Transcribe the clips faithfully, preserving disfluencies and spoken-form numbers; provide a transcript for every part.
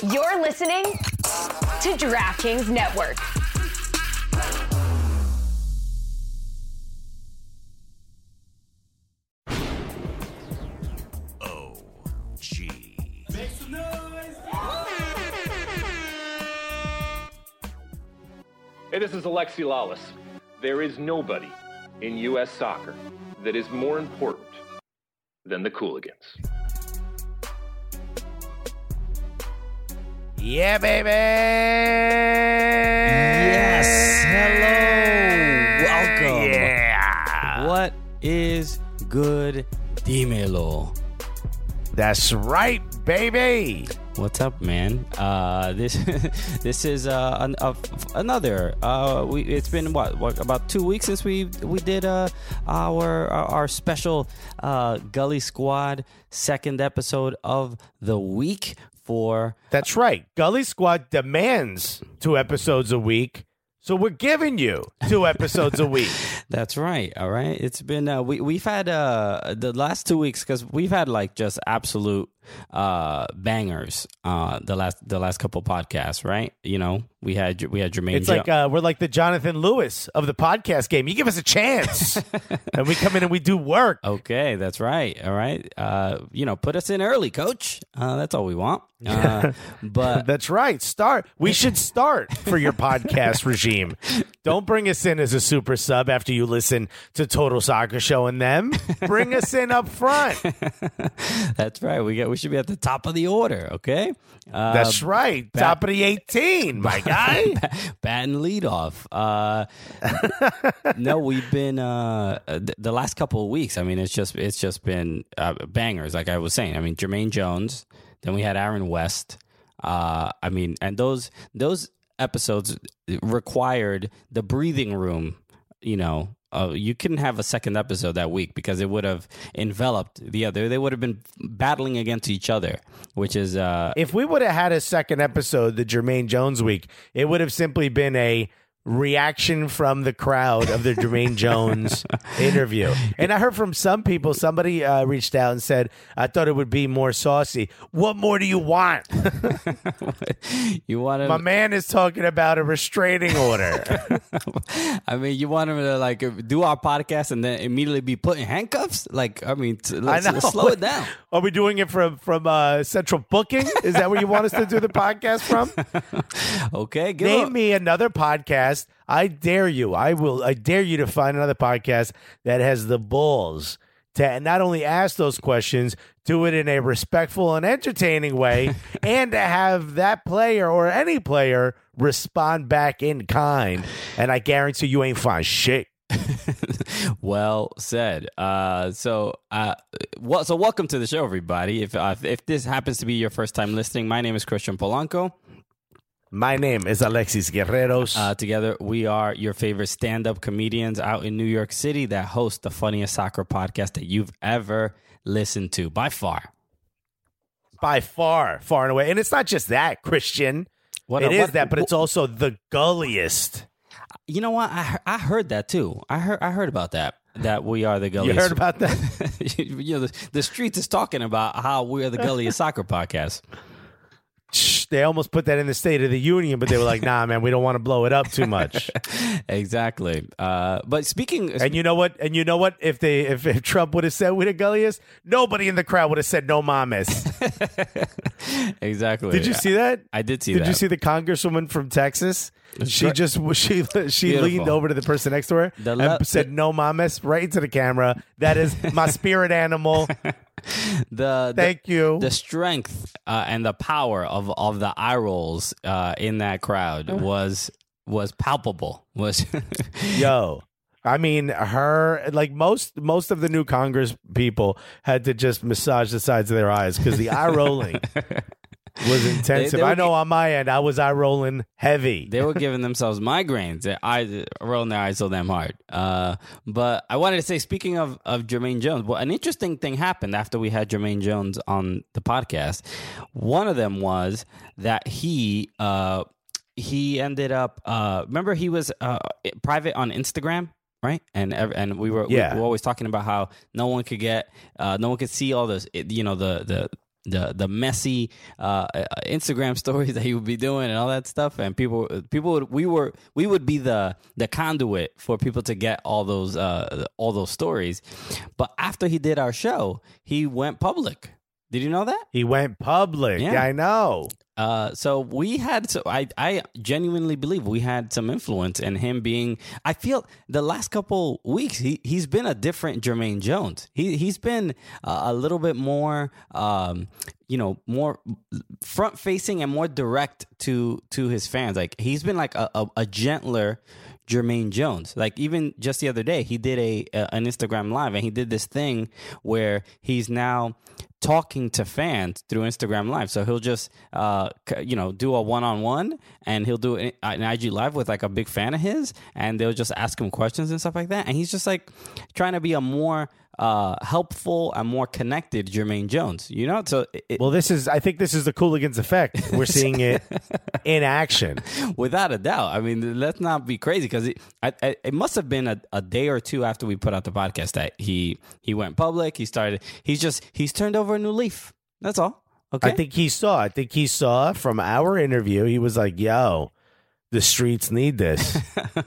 You're listening to DraftKings Network. O G. Make some noise. Hey, this is Alexi Lawless. There is nobody in U S soccer that is more important than the Cooligans. Yeah, baby. Yes. Hello. Welcome. Yeah. What is good, Dímelo? That's right, baby. What's up, man? Uh, this this is uh, an, uh, another. Uh, we it's been what, what about two weeks since we we did uh our our, our special uh Gully Squad second episode of the week for. That's right. Gully Squad demands two episodes a week, so we're giving you two episodes a week. That's right. All right. It's been uh, we we've had uh the last two weeks because we've had like just absolute uh bangers uh the last the last couple podcasts, right? You know, we had we had Jermaine. It's like uh, we're like the Jonathan Lewis of the podcast game. You give us a chance, and we come in and we do work. Okay, that's right. All right. Uh, you know, put us in early, coach. Uh, that's all we want. Uh, but That's right. Start. We should start for your podcast regime. Don't bring us in as a super sub after you listen to Total Soccer Show and them. Bring us in up front. that's right. We got we should be at the top of the order. Okay. Uh, That's right. bat- Top of the eighteen, my guy. bat and lead off. Uh, no, we've been uh, th- the last couple of weeks. I mean, it's just it's just been uh, bangers. Like I was saying. I mean, Jermaine Jones. Then we had Aaron West. Uh, I mean, and those those episodes required the breathing room. You know, uh, you couldn't have a second episode that week because it would have enveloped the other. They would have been battling against each other, which is uh, If we would have had a second episode, the Jermaine Jones week, it would have simply been a reaction from the crowd of the Jermaine Jones interview. And I heard from some people, somebody uh, reached out and said, I thought it would be more saucy. What more do you want? you want to. My man is talking about a restraining order. I mean, you want him to like do our podcast and then immediately be put in handcuffs? Like, I mean, t- let's, I know. let's slow it down. Are we doing it from, from uh, Central Booking? Is that where you want us to do the podcast from? Okay, give Name up. me another podcast. I dare you. I will. I dare you to find another podcast that has the balls to not only ask those questions, do it in a respectful and entertaining way, and to have that player or any player respond back in kind. And I guarantee you ain't find shit. Well said. Uh, so, uh, well, so welcome to the show, everybody. If uh, if this happens to be your first time listening, my name is Christian Polanco. My name is Alexis Guerreros. Uh, together, we are your favorite stand-up comedians out in New York City that host the funniest soccer podcast that you've ever listened to, by far. By far, far and away. And it's not just that, Christian. What, it uh, is what- that, but it's also the gulliest. You know what? I I heard that too. I heard I heard about that. That we are the gulliest. You heard about that? you know, the, the streets is talking about how we are the gulliest soccer podcast. They almost put that in the State of the Union, but they were like, nah, man, we don't want to blow it up too much. Exactly. Uh, but speaking... And you know what? And you know what? If they if, if Trump would have said we the gulliest, nobody in the crowd would have said no mames. Exactly. Did you see that? I did see did that. Did you see the congresswoman from Texas? She great. just she she Beautiful. leaned over to the person next to her The le- and said no mames right into the camera. That is my spirit animal. the, Thank the, you. The strength uh, and the power of, of the eye rolls uh, in that crowd was was palpable. Was Yo. I mean, her, like most most of the new Congress people had to just massage the sides of their eyes because the eye rolling was intensive. They- they were I know gi- on my end, I was eye rolling heavy. They were giving themselves migraines. Their eyes rolling their eyes so damn hard. Uh, but I wanted to say, speaking of, of Jermaine Jones, well, an interesting thing happened after we had Jermaine Jones on the podcast. One of them was that he uh, he ended up. Uh, remember, he was uh, private on Instagram. Right, and ev- and we were Yeah. we were always talking about how no one could get, uh, no one could see all this, you know, the the the the messy uh, Instagram stories that he would be doing and all that stuff, and people people would, we were we would be the the conduit for people to get all those uh, all those stories. But after he did our show, he went public. Did you know that? He went public. Yeah. Yeah, I know. Uh, so we had, so I, I genuinely believe we had some influence in him being, I feel the last couple weeks, he, he's been a different Jermaine Jones. He, he's been uh, a little bit more, um, you know, more front facing and more direct to, to his fans. Like he's been like a, a, a gentler Jermaine Jones. Like even just the other day, he did a, a an Instagram live and he did this thing where he's now talking to fans through Instagram Live. So he'll just, uh, you know, do a one-on-one and he'll do an I G Live with like a big fan of his and they'll just ask him questions and stuff like that. And he's just like trying to be a more uh, helpful and more connected Jermaine Jones, you know? So it, Well, this is, I think this is the Cooligans effect. We're seeing it in action. without a doubt. I mean, let's not be crazy because it, I, I, it must have been a, a day or two after we put out the podcast that he, he went public. He started, he's just, he's turned over a new leaf. That's all. Okay. I think he saw, I think he saw from our interview, he was like, yo, the streets need this.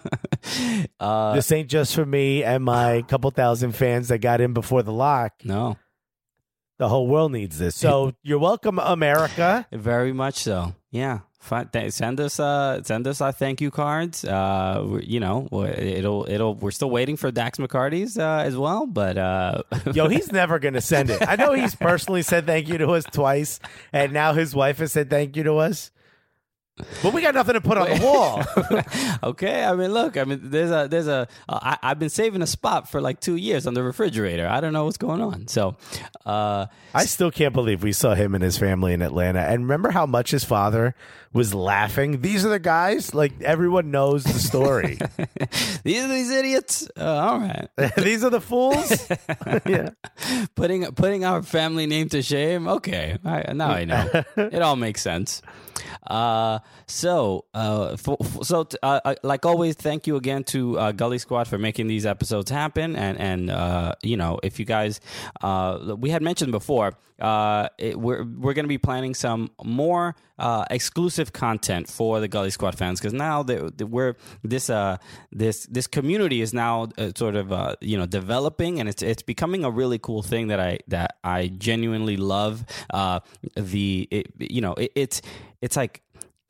uh, This ain't just for me and my couple thousand fans that got in before the lock. no, The whole world needs this. So you're welcome, America. very much so. Yeah. Fine. Th- Send us, uh, send us our thank you cards. Uh, we- you know, it'll, it'll. We're still waiting for Dax McCarty's uh, as well, but uh, Yo, he's never going to send it. I know he's personally said thank you to us twice, and now his wife has said thank you to us. But we got nothing to put on the wall. okay, I mean, look, I mean, there's a, there's a, uh, I, I've been saving a spot for like two years on the refrigerator. I don't know what's going on. So, uh, I still can't believe we saw him and his family in Atlanta. And remember how much his father was laughing? These are the guys, like everyone knows the story. these are these idiots. Uh, all right, These are the fools. Yeah. putting putting our family name to shame. Okay, I, now I know. It all makes sense. Uh, so, uh, for, for, so, t- uh, uh, like always, thank you again to uh, Gully Squad for making these episodes happen. And, and uh, you know, if you guys, uh, we had mentioned before, uh, it, we're we're going to be planning some more uh, exclusive content for the Gully Squad fans because now that we're this uh this this community is now uh, sort of uh, you know developing and it's it's becoming a really cool thing that I that I genuinely love. Uh, the it, you know it, it's it's like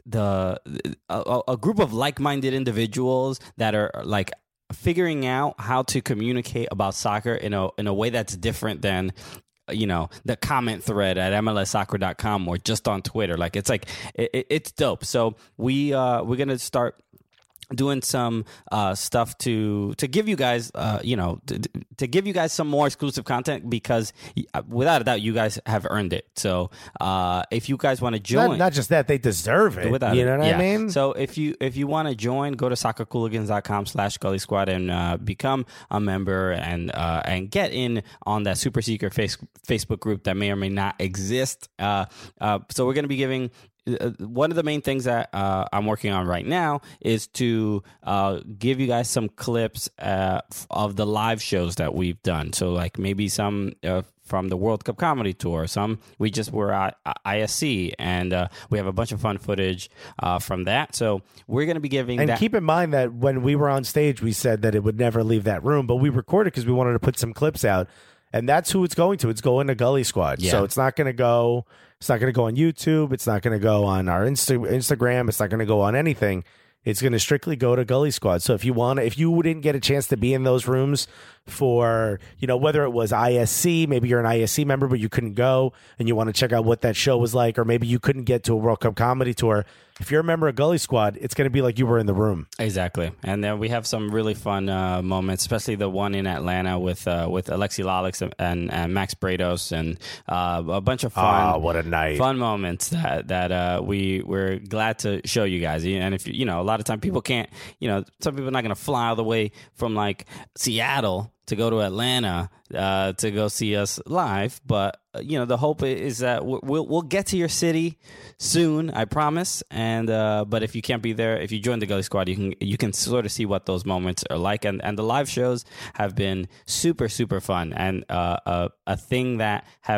the a, a group of like-minded individuals that are like figuring out how to communicate about soccer in a in a way that's different than you know the comment thread at M L S soccer dot com or just on Twitter. Like it's like it, it's dope. So we uh we're gonna start doing some uh, stuff to to give you guys, uh, you know, to, to give you guys some more exclusive content because without a doubt, you guys have earned it. So uh, if you guys want to join, Not, not just that, they deserve it. Without you it. know what Yeah. I mean? So if you if you want to join, go to soccercooligans dot com slash Gully Squad and uh, become a member and uh, and get in on that super secret face, Facebook group that may or may not exist. Uh, uh, so we're going to be giving. Uh, one of the main things that uh, I'm working on right now is to uh, give you guys some clips uh, of the live shows that we've done. So like maybe some uh, from the World Cup Comedy Tour. Some we just were at I S C and uh, we have a bunch of fun footage uh, from that. So we're going to be giving And that. keep in mind that when we were on stage, we said that it would never leave that room, but we recorded because we wanted to put some clips out. And that's who it's going to. It's going to Gully Squad. Yeah. So it's not going to go. It's not going to go on YouTube. It's not going to go on our Insta- Instagram. It's not going to go on anything. It's going to strictly go to Gully Squad. So if you want, if you didn't get a chance to be in those rooms for, you know, whether it was I S C, maybe you're an I S C member, but you couldn't go and you want to check out what that show was like, or maybe you couldn't get to a World Cup Comedy Tour. If you're a member of Gully Squad, it's going to be like you were in the room. Exactly, and then we have some really fun uh, moments, especially the one in Atlanta with uh, with Alexi Lalix and, and, and Max Brados, and uh, a bunch of fun, Ah, what a night. fun moments that that uh, we we're glad to show you guys. And if you you know, a lot of time people can't, you know, some people are not going to fly all the way from like Seattle to go to Atlanta uh, to go see us live, but uh, you know the hope is that we'll we'll get to your city soon, I promise. And uh, but if you can't be there, if you join the Gully Squad, you can you can sort of see what those moments are like. And and the live shows have been super super fun and uh, a a thing that have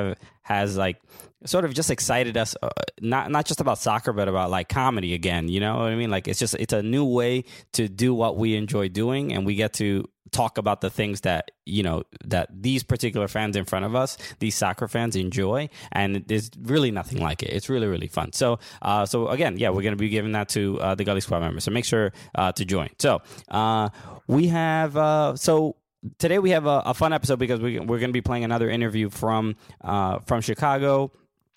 has like sort of just excited us, uh, not not just about soccer, but about like comedy again. You know what I mean? Like it's just it's a new way to do what we enjoy doing, and we get to talk about the things that you know that these particular fans in front of us, these soccer fans, enjoy, and there's really nothing like it. It's really really fun. So uh, so again, yeah, we're going to be giving that to uh, the Gully Squad members. So make sure uh, to join. So uh, we have uh, so. Today we have a, a fun episode because we, we're going to be playing another interview from uh, from Chicago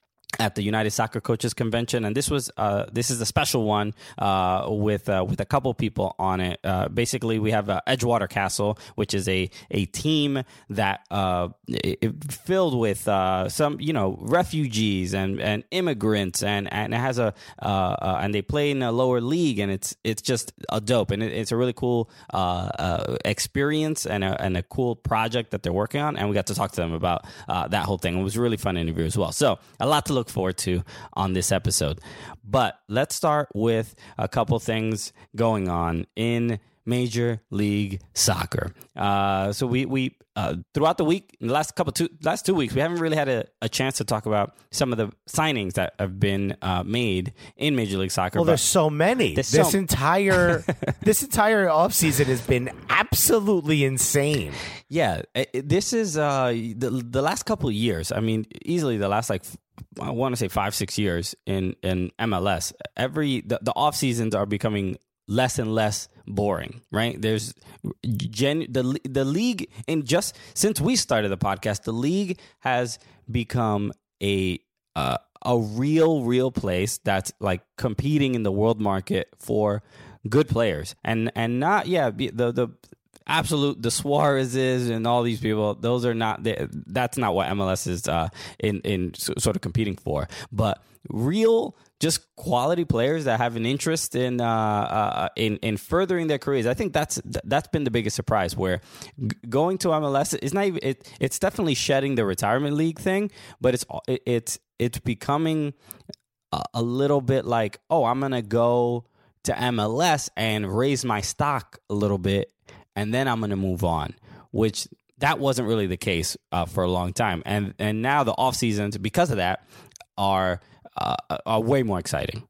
at the United Soccer Coaches Convention, and this was uh, this is a special one uh, with uh, with a couple people on it. Uh, basically, we have uh, Edgewater Castle, which is a a team that uh, it, filled with uh, some you know refugees and, and immigrants, and, and it has a uh, uh, and they play in a lower league, and it's it's just a dope, and it, it's a really cool uh, uh, experience and a, and a cool project that they're working on, and we got to talk to them about uh, that whole thing. It was a really fun interview as well. So a lot to look forward to on this episode. But let's start with a couple things going on in Major League Soccer. Uh, so we we uh, throughout the week, in the last couple two last two weeks, we haven't really had a, a chance to talk about some of the signings that have been uh, made in Major League Soccer. Well, there's so many. There's this so entire this entire offseason has been absolutely insane. Yeah, it, this is uh, the the last couple of years. I mean, easily the last like. I want to say five, six years in, in M L S. Every the, the off seasons are becoming less and less boring, right? There's gen, the the league, and just since we started the podcast, the league has become a uh, a real, real place that's like competing in the world market for good players, and and not yeah the the. Absolute, the Suarez's and all these people, those are not, that's not what M L S is uh, in, in sort of competing for. But real, just quality players that have an interest in uh, uh, in in furthering their careers. I think that's that's been the biggest surprise. Where g- going to M L S is not even, it, it's definitely shedding the retirement league thing, but it's it, it's it's becoming a, a little bit like, oh, I'm gonna go to M L S and raise my stock a little bit, and then I'm going to move on, which that wasn't really the case uh, for a long time. And and now the off seasons, because of that, are uh, are way more exciting.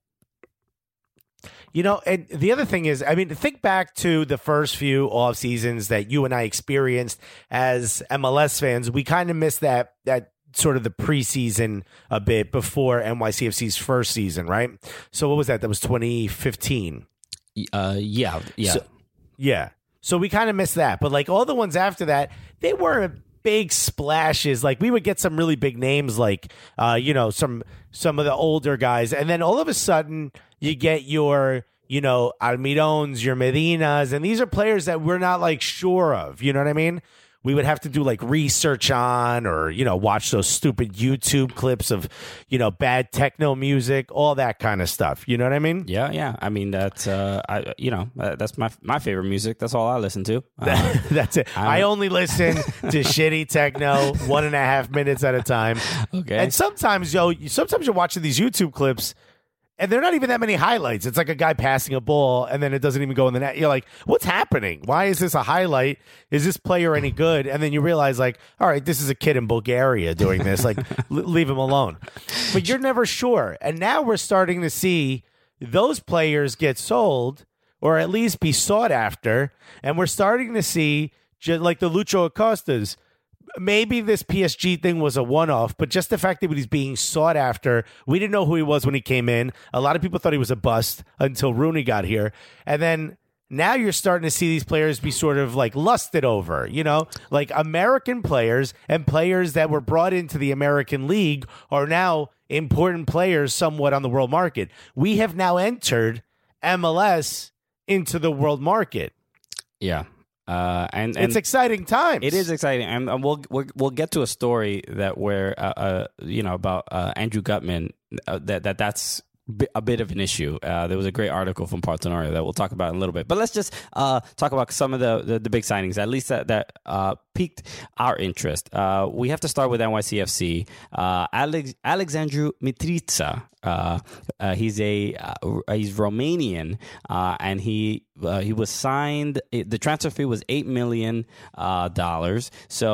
You know, and the other thing is, I mean, think back to the first few off seasons that you and I experienced as M L S fans. We kind of missed that that sort of the preseason a bit before N Y C F C's first season, right? So what was that? That was twenty fifteen. Uh, yeah, yeah, so, yeah. So we kind of missed that, but like all the ones after that, they weren't big splashes. Like we would get some really big names, like uh, you know, some some of the older guys, and then all of a sudden you get your, you know, Almirones, your Medinas, and these are players that we're not like sure of. You know what I mean? We would have to do like research on, or, you know, watch those stupid YouTube clips of, you know, bad techno music, all that kind of stuff. You know what I mean? Yeah, yeah. I mean, that's, uh, I, you know, uh, that's my my favorite music. That's all I listen to. Uh, that's it. I'm, I only listen to shitty techno one and a half minutes at a time. Okay. And sometimes, yo, sometimes you're watching these YouTube clips, and they're not even that many highlights. It's like a guy passing a ball, and then it doesn't even go in the net. You're like, what's happening? Why is this a highlight? Is this player any good? And then you realize, like, all right, this is a kid in Bulgaria doing this. Like, l- leave him alone. But you're never sure. And now we're starting to see those players get sold, or at least be sought after. And we're starting to see, just like the Lucho Acostas, maybe this P S G thing was a one-off, but just the fact that he's being sought after, we didn't know who he was when he came in. A lot of people thought he was a bust until Rooney got here. And then now you're starting to see these players be sort of like lusted over, you know, like American players and players that were brought into the American League are now important players somewhat on the world market. We have now entered M L S into the world market. Yeah. Uh, and, and it's exciting times. It is exciting, and, and we'll, we'll we'll get to a story that where uh, uh you know about uh, Andrew Gutman uh, that that that's a bit of an issue. Uh, there was a great article from Partenoria that we'll talk about in a little bit. But let's just uh, talk about some of the, the, the big signings, at least that, that uh, piqued our interest. Uh, we have to start with N Y C F C. Uh, Alex, Alexandru Mitrița. Uh, uh, he's a uh, he's Romanian, uh, and he uh, he was signed. The transfer fee was eight million uh, dollars. So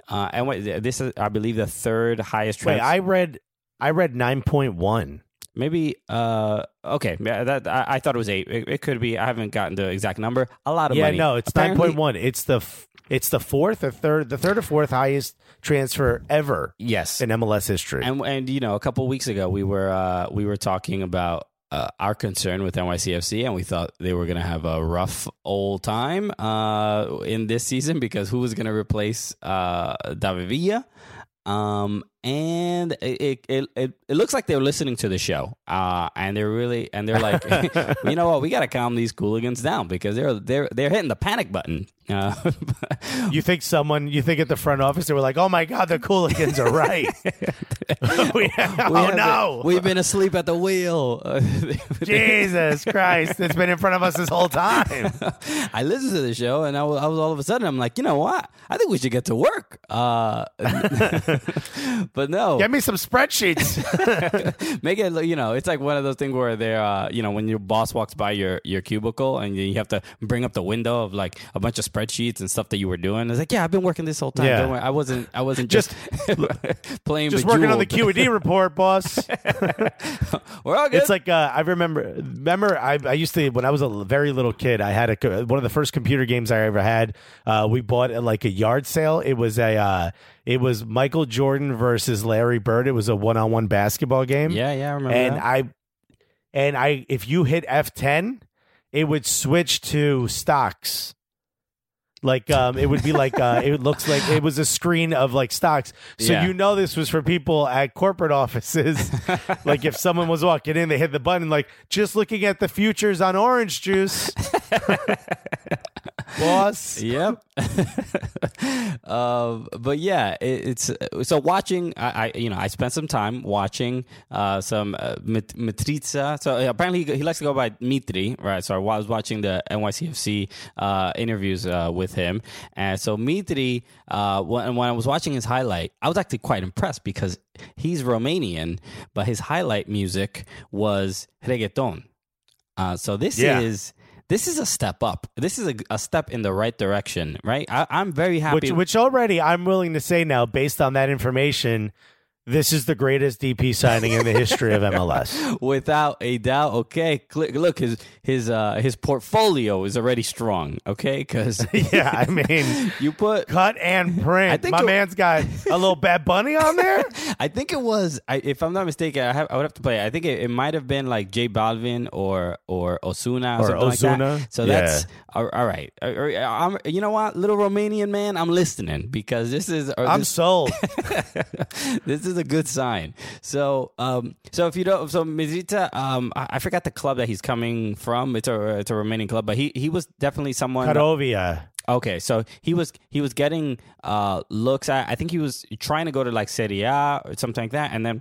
Uh, and wait, this is, I believe, the third highest. Wait, Trans- I read, I read nine point one. Maybe. Uh, okay, yeah, that I, I thought it was eight. It, it could be. I haven't gotten the exact number. A lot of Yeah, money. no, it's Apparently- nine point one. It's the f- it's the fourth or third, the third or fourth highest transfer ever Yes, in M L S history. and and you know, a couple of weeks ago, we were uh, we were talking about uh, our concern with N Y C F C, and we thought they were going to have a rough old time uh, in this season because who was going to replace uh, David Villa? Um, and it, it it it looks like they're listening to the show, uh, and they're really and they're like, you know what, we got to calm these hooligans down because they're they're they're hitting the panic button. Uh, You think someone, you think at the front office, they were like, oh my God, the Cooligans are right. we, oh we have no. been, we've been asleep at the wheel. Jesus Christ. It's been in front of us this whole time. I listened to the show, and I was, I was all of a sudden, I'm like, you know what? I think we should get to work. Uh, but no, Get me some spreadsheets. make it. You know, it's like one of those things where they're, uh, you know, when your boss walks by your your cubicle, and you have to bring up the window of like a bunch of spreadsheets and stuff that you were doing. It's like, yeah, I've been working this whole time. Yeah. Don't worry. I wasn't. I wasn't just, playing. Just working on the Q Bejeweled. E D report, boss. We're all good. It's like uh, I remember. Remember, I, I used to when I was a very little kid. I had a co- one of the first computer games I ever had. Uh, we bought at like a yard sale. It was a. Uh, it was Michael Jordan versus Larry Bird. It was a one-on-one basketball game. yeah, yeah, I remember and that. I, and I, if you hit F ten, it would switch to stocks. Like um, it would be like uh, it looks like it was a screen of like stocks. So Yeah. you know this was for people at corporate offices. Like if someone was walking in, they hit the button. Like just looking at the futures on orange juice, boss. Yep. um, but yeah, it, it's so watching. I, I, you know, I spent some time watching uh, some uh, Mit- Mitrica. So uh, apparently he, he likes to go by Mitri, right? So I was watching the N Y C F C uh, interviews uh, with him, and so Mitri. Uh, when, when I was watching his highlight, I was actually quite impressed because he's Romanian, but his highlight music was reggaeton. Uh, so this Yeah. is. This is a step up. This is a, a step in the right direction, right? I, I'm very happy. Which, which already I'm willing to say now, based on that information, this is the greatest D P signing in the history of M L S. Without a doubt. Okay, Click, look, his his uh, his portfolio is already strong. Okay, because Yeah, I mean, you put. cut and print. I think My it- man's got a little Bad Bunny on there. I think it was. I, if I'm not mistaken, I, have, I would have to play. it. I think it, it might have been like J Balvin or or Ozuna or, Or something like that. Ozuna, So yeah. that's all, all right. Uh, uh, I'm, you know what, little Romanian man, I'm listening because this is. or I'm this, sold. this is a good sign. So, um, so if you don't, so Mitrica, um, I, I forgot the club that he's coming from. It's a it's a Romanian club, but he he was definitely someone. Karovia. Okay, so he was he was getting uh, looks at. I think he was trying to go to like Serie A or something like that, and then.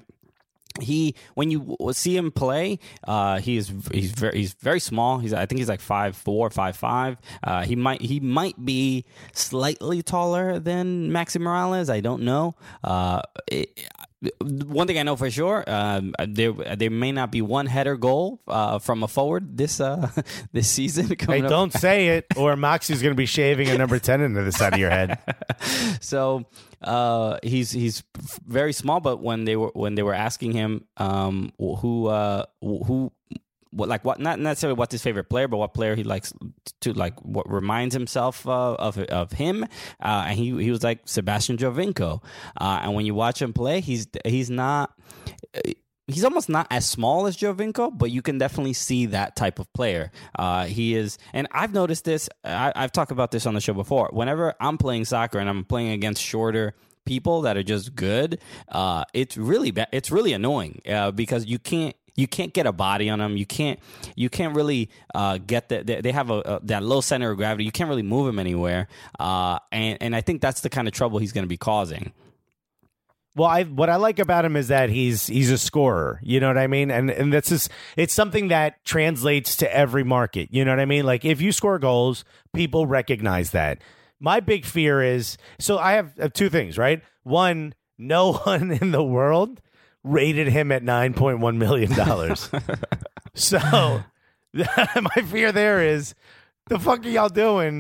He when you w- see him play, uh, he's he's very he's very small. He's I think he's like five four, five five. Uh, he might he might be slightly taller than Maxi Morales. I don't know. Uh, it, one thing I know for sure, um, there there may not be one header goal uh, from a forward this uh, this season. Hey, coming up. don't say it, or Moxie's going to be shaving a number ten into the side of your head. So uh, he's he's very small, but when they were when they were asking him um, who uh, who what like what not necessarily what's his favorite player, but what player he likes to like what reminds himself uh, of of him, uh, and he he was like Sebastian Jovinko, uh, and when you watch him play, he's he's not. He's almost not as small as Jovinko, but you can definitely see that type of player. Uh, he is, and I've noticed this. I, I've talked about this on the show before. Whenever I'm playing soccer and I'm playing against shorter people that are just good, uh, it's really ba- it's really annoying uh, because you can't. You can't get a body on them. You can't. You can't really uh, get that. They, they have a, a that low center of gravity. You can't really move him anywhere. Uh, and and I think that's the kind of trouble he's going to be causing. Well, I what I like about him is that he's he's a scorer. You know what I mean? And and that's just it's something that translates to every market. You know what I mean? Like if you score goals, people recognize that. My big fear is so I have, have two things, right? One, no one in the world rated him at nine point one million dollars. So my fear there is the fuck are y'all doing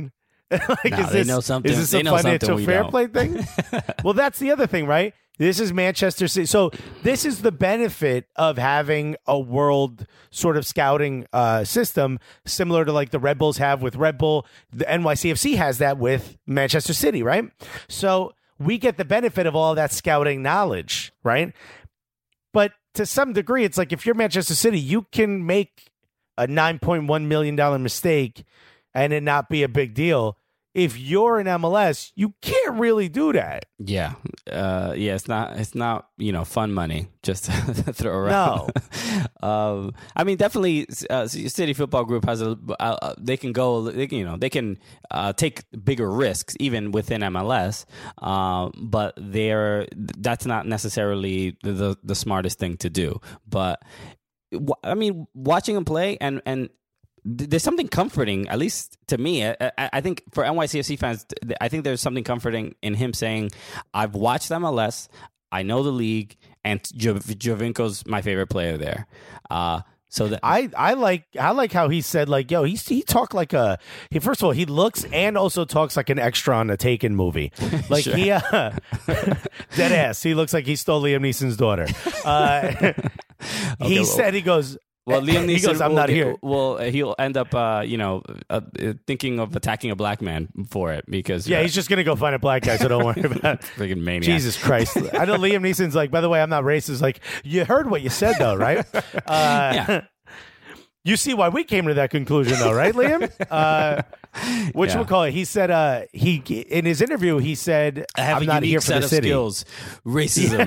like, Nah, is they this, know something- Is this they a know something financial we fair don't. play thing? Well, that's the other thing, right? This is Manchester City. So this is the benefit of having a world sort of scouting uh, system, similar to like the Red Bulls have with Red Bull. The N Y C F C has that with Manchester City, right? So we get the benefit of all that scouting knowledge, right? But to some degree, it's like if you're Manchester City, you can make a nine point one million dollars mistake and it not be a big deal. If you're in M L S, you can't really do that. Yeah, uh, yeah. It's not. It's not. You know, fun money just to throw around. No. um, I mean, definitely, uh, City Football Group has a. Uh, they can go. They can, you know, they can uh, take bigger risks even within M L S. Uh, but they're that's not necessarily the, the the smartest thing to do. But I mean, watching them play and and. There's something comforting, at least to me. I, I, I think for N Y C F C fans, I think there's something comforting in him saying, I've watched M L S, I know the league, and jo- Giovinco's my favorite player there. Uh, so that I, I like I like how he said, like, yo, he he talked like a he first of all, he looks and also talks like an extra on a Taken movie. Like Sure. he uh, dead ass. He looks like he stole Liam Neeson's daughter. Uh, he well- said he goes Well, Liam Neeson he goes, I'm will not get- here. Well, he'll end up, uh, you know, uh, thinking of attacking a black man for it because Yeah, uh, he's just gonna go find a black guy, so don't worry about it. freaking maniac. Jesus Christ. I know Liam Neeson's like, by the way, I'm not racist. Like, you heard what you said, though, right? Uh, Yeah. You see why we came to that conclusion, though, right, Liam? Uh, what Yeah. you call it? He said, uh, he in his interview, he said, I have I'm a not unique here for set the of city. skills. Racism.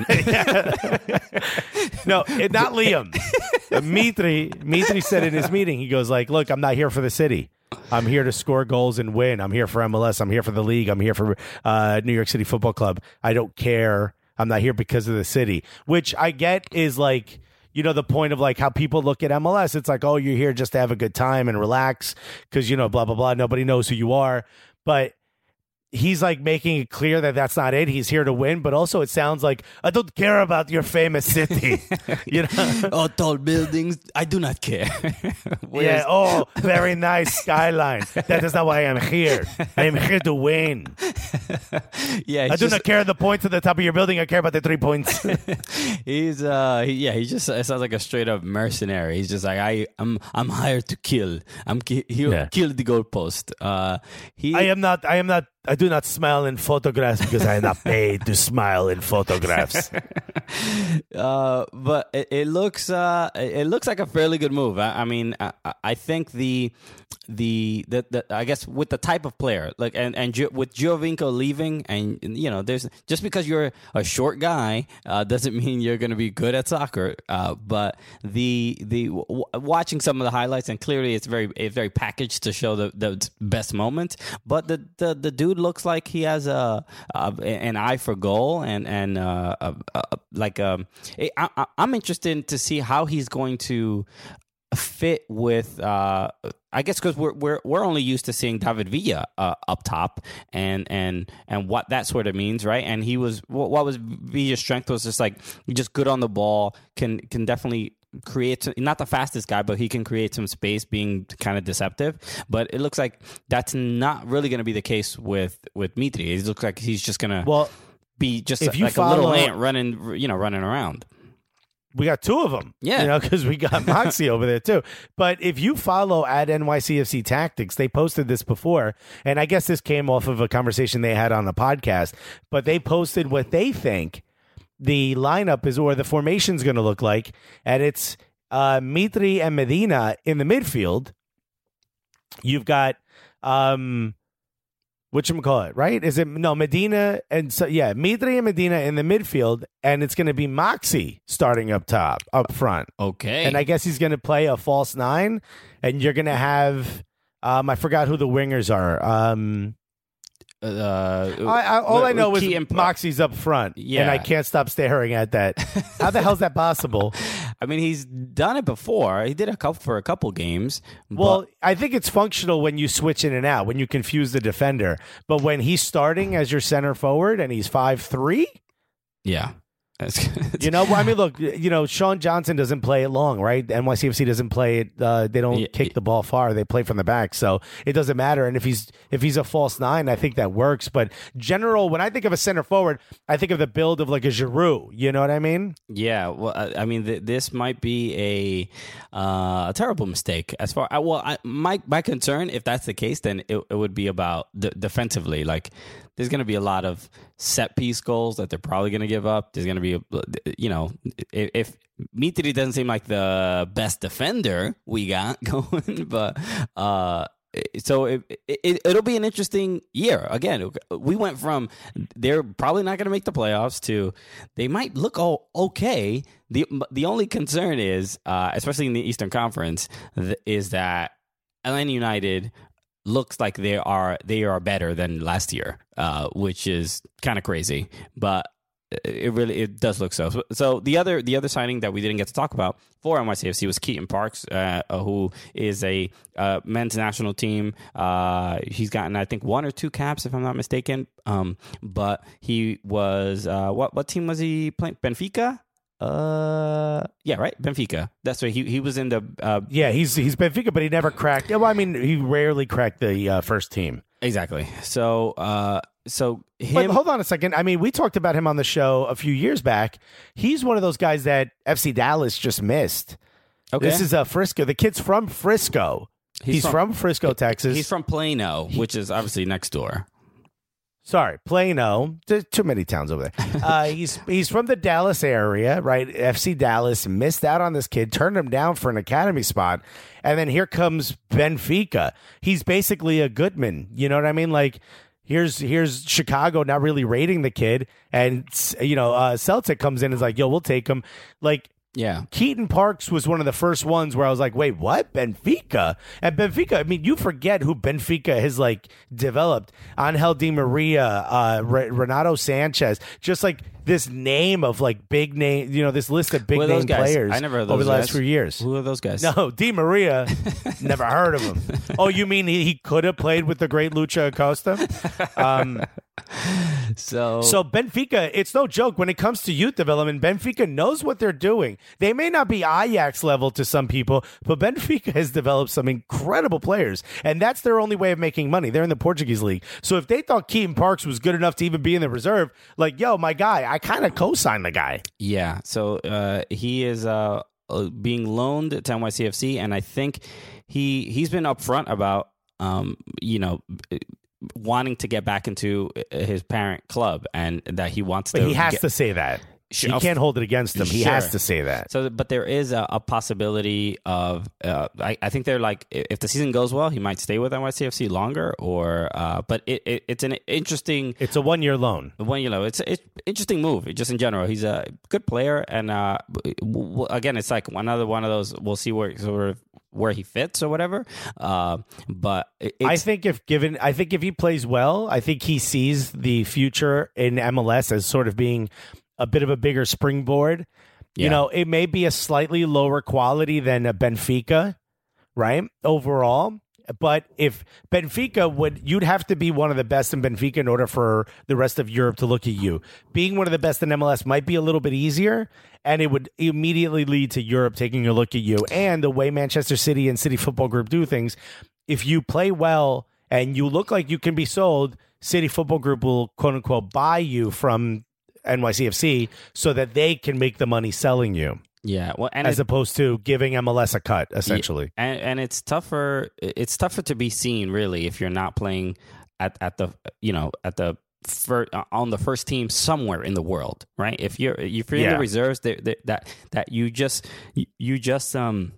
No, it, not Liam. Mitri, Mitri said in his meeting, he goes like, look, I'm not here for the city. I'm here to score goals and win. I'm here for M L S. I'm here for the league. I'm here for uh, New York City Football Club. I don't care. I'm not here because of the city, which I get is like, you know, the point of like how people look at M L S. It's like, oh, you're here just to have a good time and relax because, you know, blah, blah, blah. Nobody knows who you are. But he's like making it clear that that's not it. He's here to win. But also it sounds like, I don't care about your famous city. You know? Oh, tall buildings. I do not care. Yeah. Oh, very nice skyline. That is not why I'm here. I am here to win. yeah, I he's do just, not care the points at the top of your building. I care about the three points. he's uh, he, yeah, he just it sounds like a straight up mercenary. He's just like I, I'm, I'm hired to kill. I'm ki- he'll Yeah. kill the goalpost. Uh, he, I am not. I am not. I do not smile in photographs because I am not paid to smile in photographs. Uh, but it, it looks uh, it looks like a fairly good move. I, I mean, I, I think the, the the the I guess with the type of player, like and and Gio, with Giovinco leaving, and you know, there's just because you're a short guy uh, doesn't mean you're going to be good at soccer. Uh, but the the w- watching some of the highlights, and clearly it's very it's very packaged to show the, the best moment. But the, the, the dude looks like he has a, a an eye for goal and and uh, a, a, like um, I, I, I'm interested to see how he's going to fit with. Uh, I guess because we're we're we're only used to seeing David Villa uh, up top and and and what that sort of means, right? And he was what, what was Villa's strength was just like just good on the ball, can can definitely create, not the fastest guy, but he can create some space, being kind of deceptive. But it looks like that's not really going to be the case with with Mitri. It looks like he's just going to Well, be just if you like a little follow- ant running, you know, running around. we got two of them. Yeah. You know, because we got Moxie over there too. But if you follow at N Y C F C Tactics, they posted this before. And I guess this came off of a conversation they had on the podcast. But they posted what they think the lineup is or the formation's going to look like. And it's uh, Mitri and Medina in the midfield. You've got, um, whatchamacallit, right? Is it, no, Medina and, so yeah, Mitri and Medina in the midfield. And it's going to be Moxie starting up top, up front. Okay. And I guess he's going to play a false nine. And you're going to have, um, I forgot who the wingers are. Um, uh, I, I, all I know Key is imp- Moxie's up front, Yeah. and I can't stop staring at that. How the hell's that possible? I mean, he's done it before. He did a couple for a couple games. Well, but- I think it's functional when you switch in and out, when you confuse the defender. But when he's starting as your center forward and he's five three, yeah. You know, I mean, look, you know, Sean Johnson doesn't play it long, right? N Y C F C doesn't play it. Uh, they don't Yeah, kick yeah. the ball far. They play from the back, so it doesn't matter. And if he's if he's a false nine, I think that works. But general, when I think of a center forward, I think of the build of like a Giroud. You know what I mean? Yeah, well, I, I mean, th- this might be a uh, a terrible mistake. As far I, well, I, my my concern, if that's the case, then it, it would be about d- defensively. Like, there's going to be a lot of set piece goals that they're probably going to give up. There's going to be, a, you know, if, if Mitri doesn't seem like the best defender we got going, but uh, so it, it, it'll be an interesting year. Again, we went from they're probably not going to make the playoffs to they might look all okay. The the only concern is, uh, especially in the Eastern Conference, th- is that Atlanta United looks like they are they are better than last year, uh, which is kind of crazy, but it really it does look so. so. So the other the other signing that we didn't get to talk about for N Y C F C was Keaton Parks, uh, who is a uh, men's national team. Uh, he's gotten I think one or two caps if I'm not mistaken. Um, but he was uh, what what team was he playing? Benfica. Uh, yeah, right. Benfica. That's right. He he was in the. Uh, Yeah, he's he's Benfica, but he never cracked. Well, I mean, he rarely cracked the uh, first team. exactly. So uh, so him. But hold on a second. I mean, we talked about him on the show a few years back. He's one of those guys that F C Dallas just missed. Okay. This is uh, Frisco. The kid's from Frisco. He's, He's from, from- Frisco, Texas. He's from Plano, which is obviously next door. Sorry, Plano. There's too many towns over there. Uh, he's he's from the Dallas area, right? F C Dallas missed out on this kid, turned him down for an academy spot, and then here comes Benfica. He's basically a Goodman. You know what I mean? Like here's here's Chicago not really rating the kid, and you know uh, Celtic comes in and is like, yo, we'll take him. Like. Yeah. Keaton Parks was one of the first ones where I was like, wait, what? Benfica? And Benfica, I mean, you forget who Benfica has, like, developed. Angel Di Maria, uh, Re- Renato Sanchez, just, like, this name of, like, big name, you know, this list of big Who are those name guys? players I never heard over those the last guys. few years. Who are those guys? No, Di Maria, never heard of him. Oh, you mean he, he could have played with the great Lucha Acosta? Um, So, So Benfica, it's no joke when it comes to youth development. Benfica knows what they're doing. They may not be Ajax level to some people, but Benfica has developed some incredible players, and that's their only way of making money. They're in the Portuguese league. So if they thought Keaton Parks was good enough to even be in the reserve, like, yo, my guy, I kind of co-signed the guy. yeah. So uh, he is uh, uh, being loaned to N Y C F C, and I think he he's been upfront about um, you know. wanting to get back into his parent club, and that he wants But to he has get, to say that. Sure. He can't hold it against him. He Sure. has to say that. So, but there is a, a possibility of. Uh, I, I think they're like, if the season goes well, he might stay with N Y C F C longer. Or, uh, but it, it, it's an interesting. It's a one-year loan. One, you know, it's it's interesting move. Just in general, he's a good player, and uh, w- w- again, it's like another one of those. We'll see where sort of where he fits or whatever. Uh, but it, it's, I think if given, I think if he plays well, I think he sees the future in M L S as sort of being a bit of a bigger springboard. You Yeah. know, it may be a slightly lower quality than a Benfica, right? Overall. But if Benfica would, you'd have to be one of the best in Benfica in order for the rest of Europe to look at you. Being one of the best in M L S might be a little bit easier, and it would immediately lead to Europe taking a look at you. And the way Manchester City and City Football Group do things, if you play well and you look like you can be sold, City Football Group will, quote unquote, buy you from N Y C F C so that they can make the money selling you. yeah. Well, and As it- opposed to giving M L S a cut, essentially. and and it's tougher. It's tougher to be seen, really, if you're not playing at at the you know at the fir- on the first team somewhere in the world, right? If you're if you're in Yeah. the reserves, that that that that you just you just um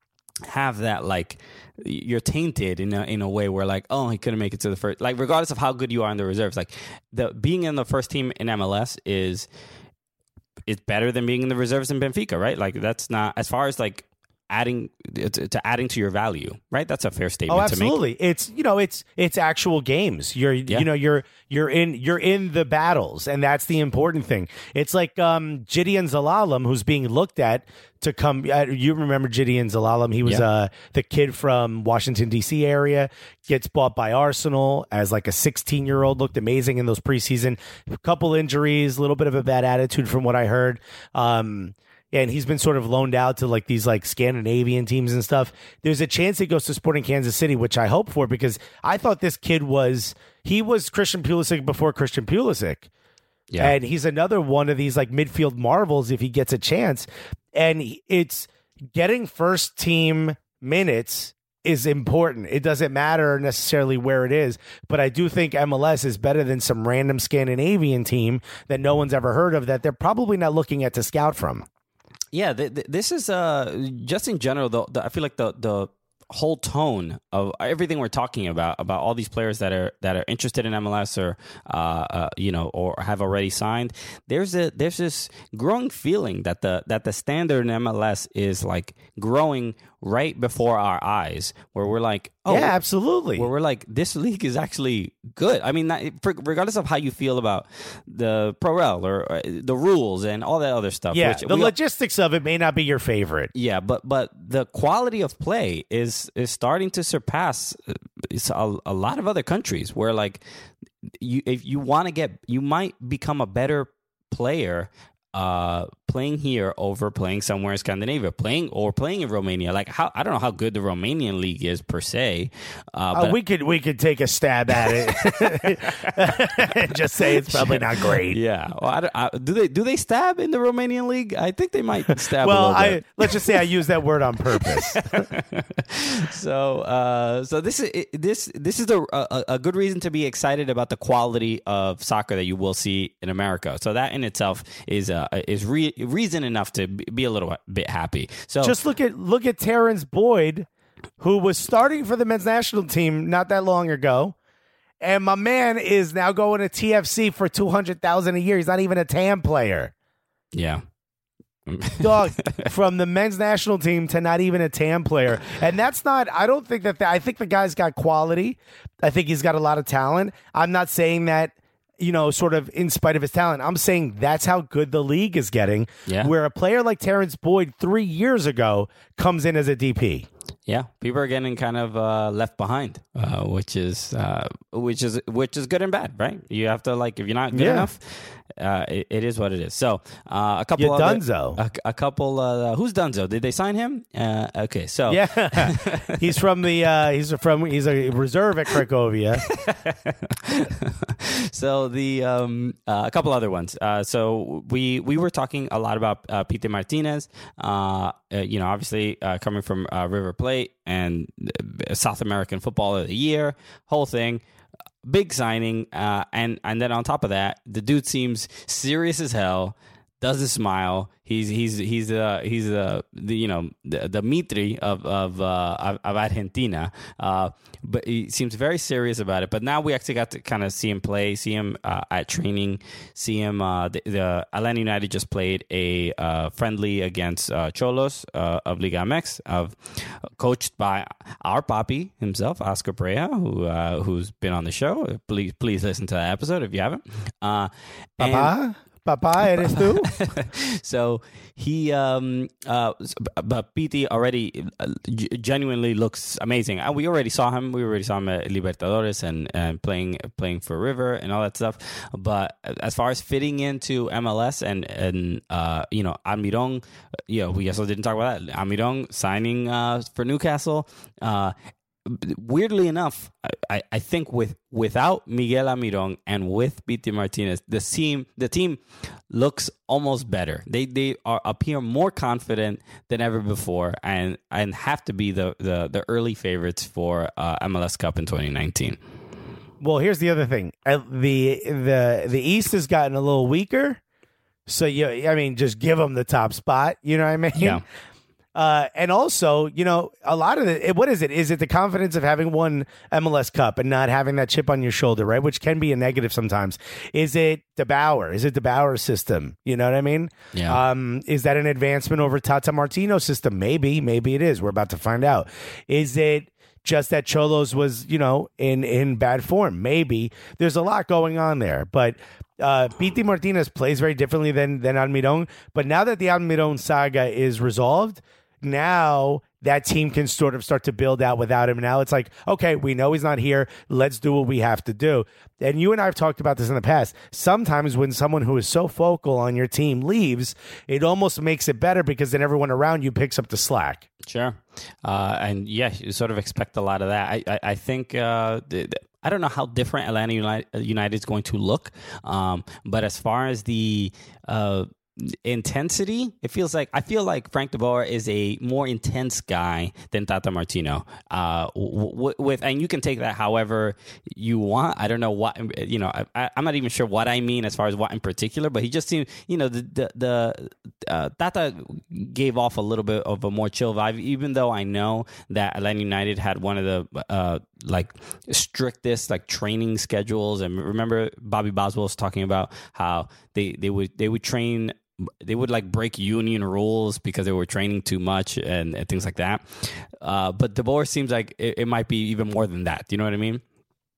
have that like you're tainted in a in a way where like, oh, he couldn't make it to the first, like regardless of how good you are in the reserves, like the being in the first team in M L S is it's better than being in the reserves in Benfica, right? Like that's not, as far as like adding to, to adding to your value, right? That's a fair statement. Oh, absolutely. To make. It's you know, it's it's actual games. You're Yeah. you know, you're you're in you're in the battles, and that's the important thing. It's like um, Gideon Zalalem, who's being looked at to come. Uh, you remember Gideon Zalalem? He was Yeah. uh, the kid from Washington D C area. Gets bought by Arsenal as like a sixteen year old. Looked amazing in those preseason. A couple injuries, a little bit of a bad attitude from what I heard. Um, and he's been sort of loaned out to like these like Scandinavian teams and stuff. There's a chance he goes to Sporting Kansas City, which I hope for, because I thought this kid was he was Christian Pulisic before Christian Pulisic. Yeah. And he's another one of these like midfield marvels if he gets a chance. And it's getting first team minutes is important. It doesn't matter necessarily where it is, but I do think M L S is better than some random Scandinavian team that no one's ever heard of that they're probably not looking at to scout from. Yeah, th- th- this is uh, just in general, though, the, I feel like the the whole tone of everything we're talking about about all these players that are that are interested in M L S or uh, uh, you know or have already signed. There's a there's this growing feeling that the that the standard in M L S is like growing right before our eyes, where we're like, oh, yeah, absolutely. Where we're like, this league is actually good. I mean, not, regardless of how you feel about the Pro Rel or, or the rules and all that other stuff. Yeah, which the we, logistics of it may not be your favorite. Yeah, but but the quality of play is is starting to surpass a, a lot of other countries. Where like, you if you want to get, you might become a better player. Uh, playing here over playing somewhere in Scandinavia, playing or playing in Romania. Like how I don't know how good the Romanian league is per se. Uh, but uh, we could we could take a stab at it and just say it's probably not great. Yeah, well, I don't, I, do they do they stab in the Romanian league? I think they might stab. Well, a little I bit. let's just say I use that word on purpose. so, uh, so this is this this is a, a a good reason to be excited about the quality of soccer that you will see in America. So that in itself is uh, is re- reason enough to be a little bit happy. So just look at look at Terrence Boyd, who was starting for the men's national team not that long ago, and my man is now going to T F C for two hundred thousand a year. He's not even a T A M player. Yeah. Dog, from the men's national team to not even a T A M player. And that's not, I don't think that, the, I think the guy's got quality. I think he's got a lot of talent. I'm not saying that, you know, sort of in spite of his talent. I'm saying that's how good the league is getting. Yeah. Where a player like Terrence Boyd three years ago comes in as a D P. Yeah, people are getting kind of uh, left behind, uh, which is uh, which is which is good and bad, right? You have to like if you're not good Yeah. enough, uh, it, it is what it is. So uh, a couple, You're other, Dunzo. a, a couple. Uh, who's Dunzo? Did they sign him? Uh, okay, so Yeah, he's from the uh, he's from he's a reserve at Cracovia. so the um, uh, a couple other ones. Uh, so we we were talking a lot about uh, Pite Martinez. Uh, uh, you know, obviously uh, coming from uh, River Plate and uh, South American Footballer of the Year, whole thing. Big signing, uh, and and then on top of that, the dude seems serious as hell. Doesn't smile. He's he's he's uh he's uh the you know the, the Mitri of of uh of, of Argentina. Uh, but he seems very serious about it. But now we actually got to kind of see him play, see him uh, at training, see him. Uh, the, the Atlanta United just played a uh, friendly against uh, Cholos uh, of Liga M X, of coached by our papi himself, Oscar Perea, who uh, who's been on the show. Please please listen to that episode if you haven't. Uh, and- Papa, Papa, eres tú? so he, um, uh, but P T already uh, g- genuinely looks amazing. And we already saw him. We already saw him at Libertadores and, and playing playing for River and all that stuff. But as far as fitting into M L S and and uh, you know Almiron, you know we also didn't talk about that. Almiron signing uh, for Newcastle. Uh, Weirdly enough, I, I think with without Miguel Almiron and with Pite Martinez, the team the team looks almost better. They they are appear more confident than ever before, and and have to be the the, the early favorites for uh, M L S Cup in twenty nineteen. Well, here's the other thing: uh, the the the East has gotten a little weaker. So you, I mean, just give them the top spot. You know what I mean? Yeah. Uh, and also, you know, a lot of it, what is it? Is it the confidence of having won M L S Cup and not having that chip on your shoulder, right? Which can be a negative sometimes. Is it the Bauer? Is it the Bauer system? You know what I mean? Yeah. Um, is that an advancement over Tata Martino's system? Maybe, maybe it is. We're about to find out. Is it just that Cholos was, you know, in, in bad form? Maybe. There's a lot going on there, but Uh, Pity Martinez plays very differently than than Almiron, but now that the Almiron saga is resolved, now that team can sort of start to build out without him. Now it's like, okay, we know he's not here. Let's do what we have to do. And you and I have talked about this in the past. Sometimes when someone who is so focal on your team leaves, it almost makes it better because then everyone around you picks up the slack. Sure. Uh, and yeah, you sort of expect a lot of that. I, I, I think uh, the, the, I don't know how different Atlanta United, United is going to look. Um, but as far as the uh, intensity, it feels like I feel like Frank de Boer is a more intense guy than Tata Martino. Uh, w- with and you can take that however you want. I don't know what you know. I, I'm not even sure what I mean as far as what in particular. But he just seemed, you know, the the, the uh, Tata gave off a little bit of a more chill vibe. Even though I know that Atlanta United had one of the uh, like strictest like training schedules, and remember Bobby Boswell was talking about how they they would they would train. They would like break union rules because they were training too much and, and things like that. Uh, but De Boer seems like it, it might be even more than that. Do you know what I mean?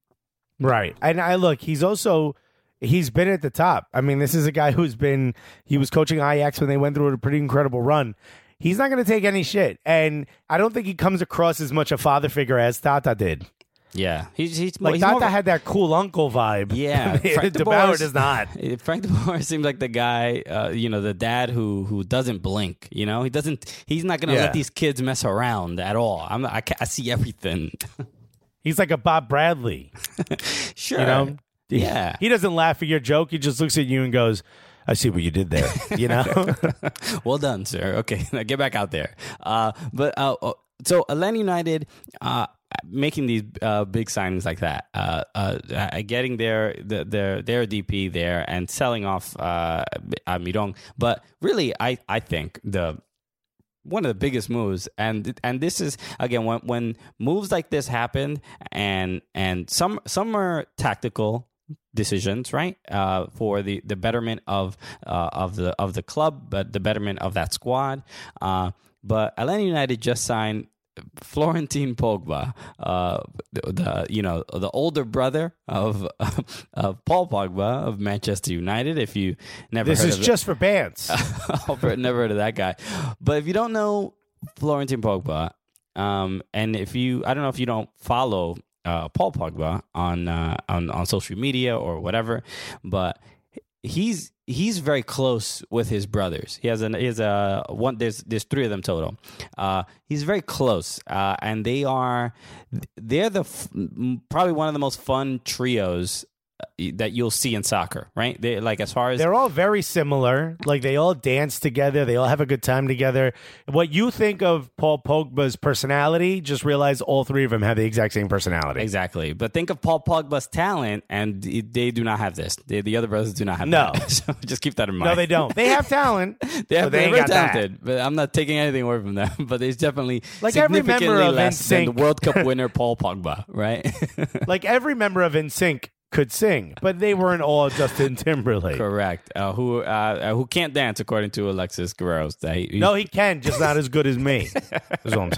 Right. And I look, he's also, he's been at the top. I mean, this is a guy who's been, he was coaching Ajax when they went through a pretty incredible run. He's not going to take any shit. And I don't think he comes across as much a father figure as Tata did. Yeah, he's he's like he's Tata more of a, had that cool uncle vibe. Yeah, Frank De Boer Boer does not. Frank de Boer seems like the guy, uh, you know, the dad who who doesn't blink. You know, he doesn't. He's not going to Yeah. let these kids mess around at all. I'm I, ca- I see everything. He's like a Bob Bradley. Sure, You know? Yeah. He doesn't laugh at your joke. He just looks at you and goes, I see what you did there. You know? Well done, sir. Okay, now get back out there. Uh, but uh, uh, so Atlanta United uh, making these uh, big signings like that, uh, uh, uh, getting their the, their their D P there and selling off uh, Almiron. But really, I I think the one of the biggest moves, and and this is again when when moves like this happen, and and some some are tactical decisions, right? Uh, for the, the betterment of uh, of the of the club, but the betterment of that squad. Uh, but Atlanta United just signed Florentin Pogba, uh, the, the you know the older brother of of Paul Pogba of Manchester United. If you never This heard is of just for bands. it, never heard of that guy. But if you don't know Florentin Pogba, um, and if you I don't know if you don't follow uh, Paul Pogba on uh, on on social media or whatever, but he's he's very close with his brothers. He has an he has a one. There's there's three of them total. Uh, he's very close, uh, and they are they're the f- probably one of the most fun trios that you'll see in soccer, right? They like as far as They're all very similar. Like they all dance together. They all have a good time together. What you think of Paul Pogba's personality, just realize all three of them have the exact same personality. exactly. But think of Paul Pogba's talent, and they do not have this. They, the other brothers do not have No. that. So just keep that in mind. No, they don't. They have talent. They have but they they're ain't very got that. talented, but I'm not taking anything away from them. But it's definitely Like every member significantly of less than the NSYNC. World Cup winner Paul Pogba, right? Like every member of N Sync could sing, but they weren't all Justin Timberlake. Correct. Uh, who uh, who can't dance according to Alexis Guerrero? He, No, he can, just not as good as me. Is what I'm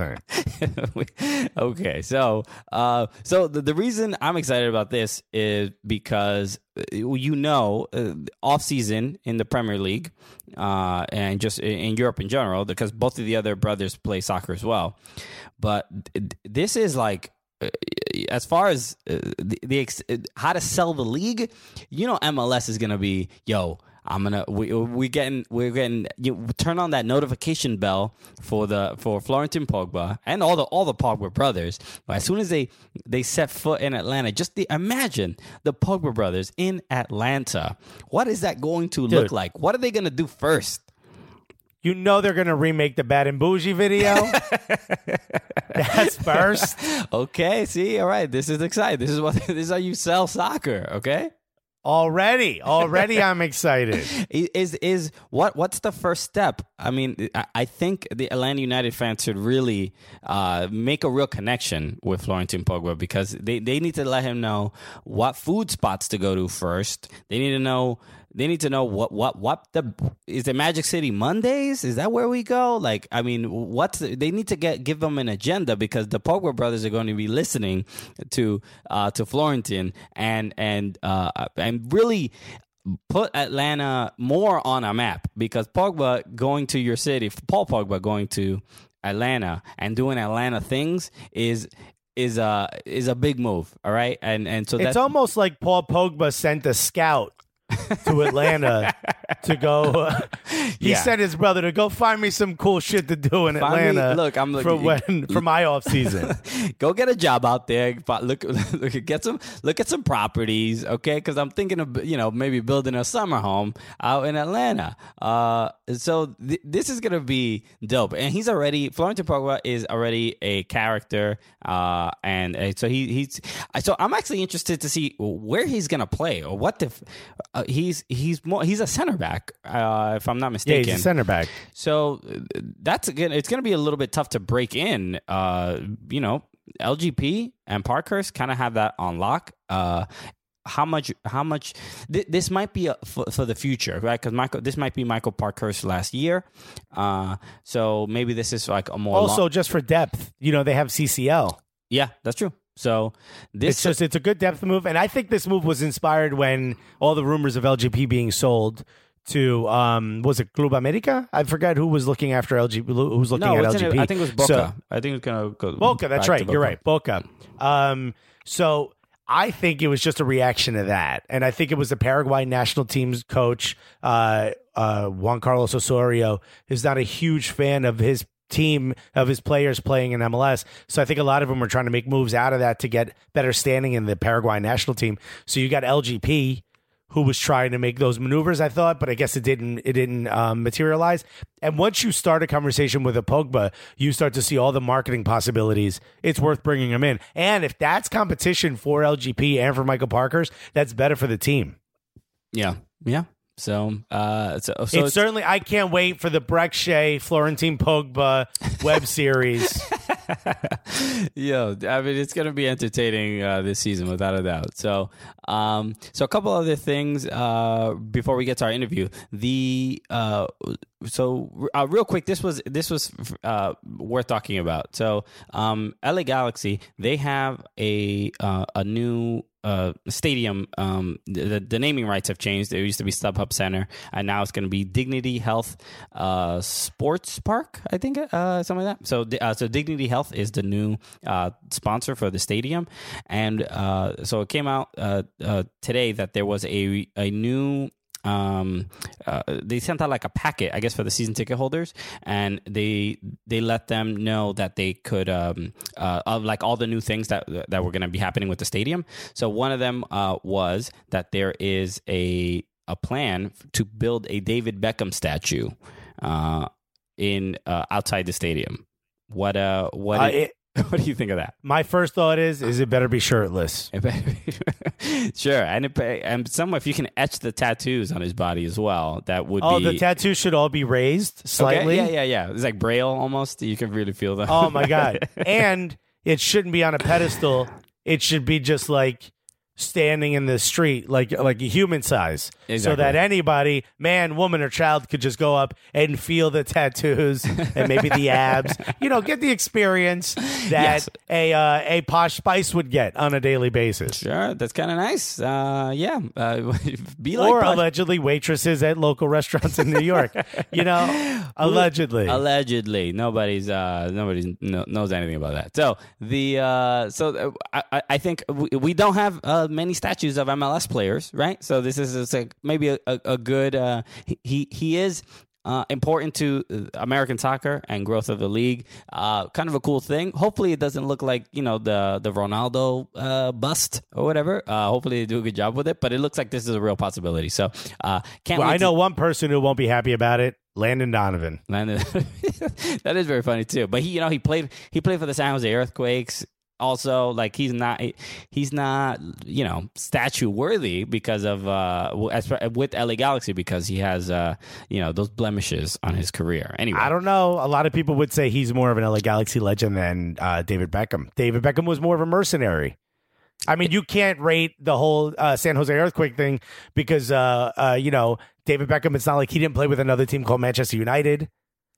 saying. Okay, so uh, so the, the reason I'm excited about this is because uh, you know, uh, off season in the Premier League uh, and just in, in Europe in general, because both of the other brothers play soccer as well. But th- this is like. Uh, as far as uh, the, the ex- uh, how to sell the league, you know, M L S is gonna be yo. I'm gonna we we getting we're getting you turn on that notification bell for the for Florentin Pogba and all the all the Pogba brothers. As soon as they they set foot in Atlanta, just the, imagine the Pogba brothers in Atlanta. What is that going to look Dude. like? What are they gonna do first? You know they're going to remake the Bad and Bougie video. That's first. Okay, see, all right, this is exciting. This is what this is how you sell soccer. Okay. Already, already, I'm excited. Is is what what's the first step? I mean, I, I think the Atlanta United fans should really uh, make a real connection with Florentin Pogba, because they, they need to let him know what food spots to go to first. They need to know. They need to know what what what the is the Magic City Mondays? Is that where we go? Like, I mean, what's the, they need to get give them an agenda, because the Pogba brothers are going to be listening to uh, to Florentin and and uh, and really put Atlanta more on a map, because Pogba going to your city, Paul Pogba going to Atlanta and doing Atlanta things is. Is a is a big move, all right, and and so it's that's almost like Paul Pogba sent a scout to Atlanta to go. He Yeah. sent his brother to go find me some cool shit to do in Find me- Atlanta. look, I'm for looking- when for my off season. Go get a job out there. Fi- Look, look, get some, look at some properties, okay? Because I'm thinking of, you know, maybe building a summer home out in Atlanta. Uh, so th- this is gonna be dope. And he's already Florentin Pogba is already a character, uh, and uh, so he he's. So I'm actually interested to see where he's gonna play, or what the. f- Uh, he's he's more he's a center back, uh, if I'm not Yeah, mistaken. he's a center back. So uh, that's again, it's going to be a little bit tough to break in. Uh, you know, L G P and Parkhurst kind of have that on lock. Uh, how much? How much? Th- this might be a, for, for the future, right? Because Michael, this might be Michael Parkhurst last year. Uh, so maybe this is like a more Also, long- just for depth, you know, they have C C L. yeah, that's true. So this It's just it's a good depth move, and I think this move was inspired when all the rumors of L G P being sold to um was it Club America? I forgot who was looking after L G P. Who was looking no, at it's L G P? in, I think it was Boca. So- I think it's gonna go Boca, that's back right. to You're Boca. right. Boca. Um, so I think it was just a reaction to that. And I think it was the Paraguay national team's coach, uh, uh, Juan Carlos Osorio, who's not a huge fan of his team, of his players playing in M L S. So I think a lot of them were trying to make moves out of that to get better standing in the Paraguay national team. So you got L G P, who was trying to make those maneuvers, I thought, but I guess it didn't it didn't um, materialize. And once you start a conversation with a Pogba, you start to see all the marketing possibilities. It's worth bringing him in. And if that's competition for L G P and for Michael Parkhurst, that's better for the team. Yeah, yeah. So, uh, so, so it's, it's- certainly, I can't wait for the Breck Shea, Florentine Pogba web series. Yo, I mean, it's going to be entertaining uh, this season without a doubt. So, um, so a couple other things uh, before we get to our interview. The uh, so uh, real quick, this was this was uh, worth talking about. So, um, L A Galaxy, they have a uh, a new. Uh, stadium. Um, the, the naming rights have changed. It used to be StubHub Center, and now it's going to be Dignity Health uh, Sports Park. I think uh, something like that. So, uh, so Dignity Health is the new uh, sponsor for the stadium, and uh, so it came out uh, uh, today that there was a a new. Um, uh, they sent out like a packet, I guess, for the season ticket holders, and they they let them know that they could um uh of like all the new things that that were going to be happening with the stadium. So one of them uh was that there is a a plan to build a David Beckham statue uh in uh, outside the stadium. What uh what Uh, do- it- what do you think of that? My first thought is, is it better be shirtless? Sure, and it, and some if you can etch the tattoos on his body as well, that would Oh, be. the tattoos should all be raised Okay, slightly. Yeah, yeah, yeah. It's like Braille almost. You can really feel that. Oh my God. And it shouldn't be on a pedestal. It should be just like standing in the street, like like a human size. So Exactly. that anybody, man, woman, or child could just go up and feel the tattoos and maybe the abs. You know, get the experience that Yes. a uh, a Posh Spice would get on a daily basis. Sure, that's kind of nice. Uh, yeah, uh, be like Or Posh- allegedly waitresses at local restaurants in New York. You know, allegedly. Allegedly, nobody's uh, nobody kno- knows anything about that. So the uh, so uh, I, I think we, we don't have uh, many statues of M L S players, right? So this is it's like maybe a, a, a good. Uh, he he is. Uh, important to American soccer and growth of the league. Uh, kind of a cool thing. Hopefully, it doesn't look like you know the the Ronaldo uh, bust or whatever. Uh, hopefully, they do a good job with it. But it looks like this is a real possibility. So uh, can't. Well, wait I know to- one person who won't be happy about it. Landon Donovan. Landon. That is very funny too. But he, you know, he played he played for the San Jose Earthquakes. also, like he's not he's not you know statue worthy because of uh with L A Galaxy because he has uh you know those blemishes on his career. Anyway, I don't know. A lot of people would say he's more of an L A Galaxy legend than uh, David Beckham. David Beckham was more of a mercenary. I mean, you can't rate the whole uh, San Jose Earthquake thing because uh, uh you know David Beckham. It's not like he didn't play with another team called Manchester United.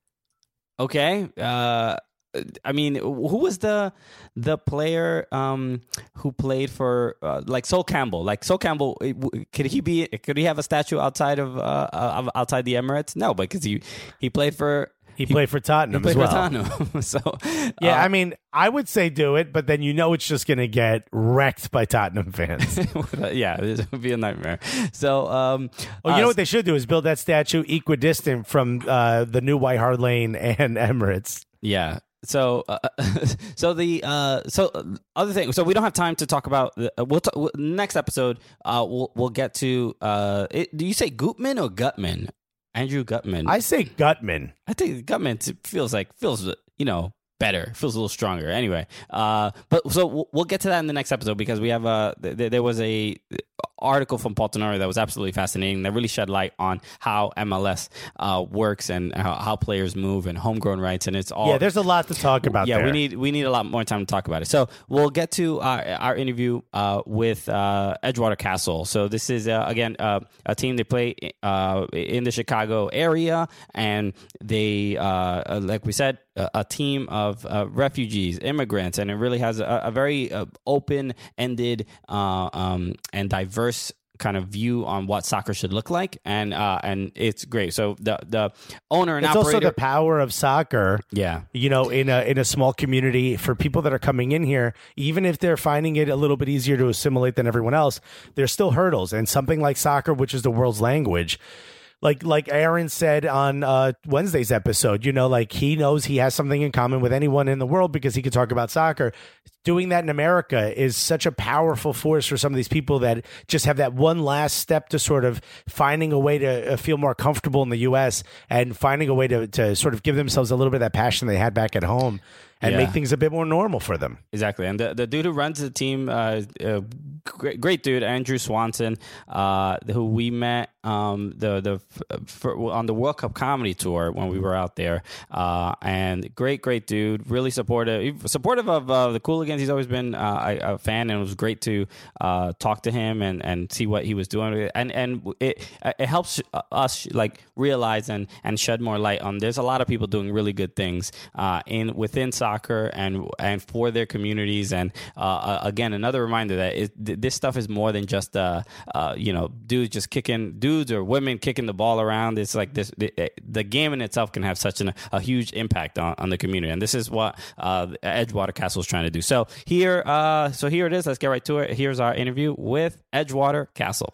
Okay. Uh, I mean, who was the the player um, who played for uh, like Sol Campbell? Like Sol Campbell, could he be? Could he have a statue outside of uh, outside the Emirates? No, because he he played for. He, he played for Tottenham he played as well. For Tottenham. so yeah, uh, I mean, I would say do it, but then you know it's just going to get wrecked by Tottenham fans. yeah, it would be a nightmare. So, um, well, you uh, know what they should do is build that statue equidistant from uh, the new White Hart Lane and Emirates. Yeah. So, uh, so the uh, so uh, other thing. So we don't have time to talk about. The, uh, we'll, talk, we'll next episode. Uh, we'll we'll get to. Uh, it, do you say Gutman or Gutman? Andrew Gutman. I say Gutman. I think Gutman feels like feels you know better, feels a little stronger. Anyway, uh, but so we'll, we'll get to that in the next episode because we have a th- there was a article from Paul Tenori that was absolutely fascinating that really shed light on how M L S uh, works and how, how players move and homegrown rights, and it's all yeah. There's a lot to talk about. Yeah, there. we need we need a lot more time to talk about it. So we'll get to our, our interview uh, with uh, Edgewater Castle. So this is uh, again uh, a team they play uh, in the Chicago area, and they uh, like we said. A, a team of uh, refugees, immigrants, and it really has a, a very uh, open-ended uh, um, and diverse kind of view on what soccer should look like, and uh, and it's great. So the the owner and it's operator, also the power of soccer. Yeah, you know, in a in a small community for people that are coming in here, even if they're finding it a little bit easier to assimilate than everyone else, there's still hurdles, and something like soccer, which is the world's language. Like like Aaron said on uh, Wednesday's episode, you know, like he knows he has something in common with anyone in the world because he could talk about soccer. Doing that in America is such a powerful force for some of these people that just have that one last step to sort of finding a way to feel more comfortable in the U S and finding a way to, to sort of give themselves a little bit of that passion they had back at home and yeah. make things a bit more normal for them. Exactly. And the, the dude who runs the team, uh, uh, great, great dude, Andrew Swanson, uh, who we met um, the the for, on the World Cup comedy tour when we were out there. Uh, and great, great dude, really supportive, supportive of uh, the Cooligans. He's always been uh, a, a fan, and it was great to uh, talk to him and, and see what he was doing. And and it it helps us like realize and, and shed more light on. There's a lot of people doing really good things uh, in within soccer and and for their communities. And uh, again, another reminder that it, this stuff is more than just uh, uh, you know dudes just kicking dudes or women kicking the ball around. It's like this the, the game in itself can have such an, a huge impact on, on the community, and this is what uh, Edgewater Castle is trying to do. So here, uh, so here it is. Let's get right to it. Here's our interview with Edgewater Castle.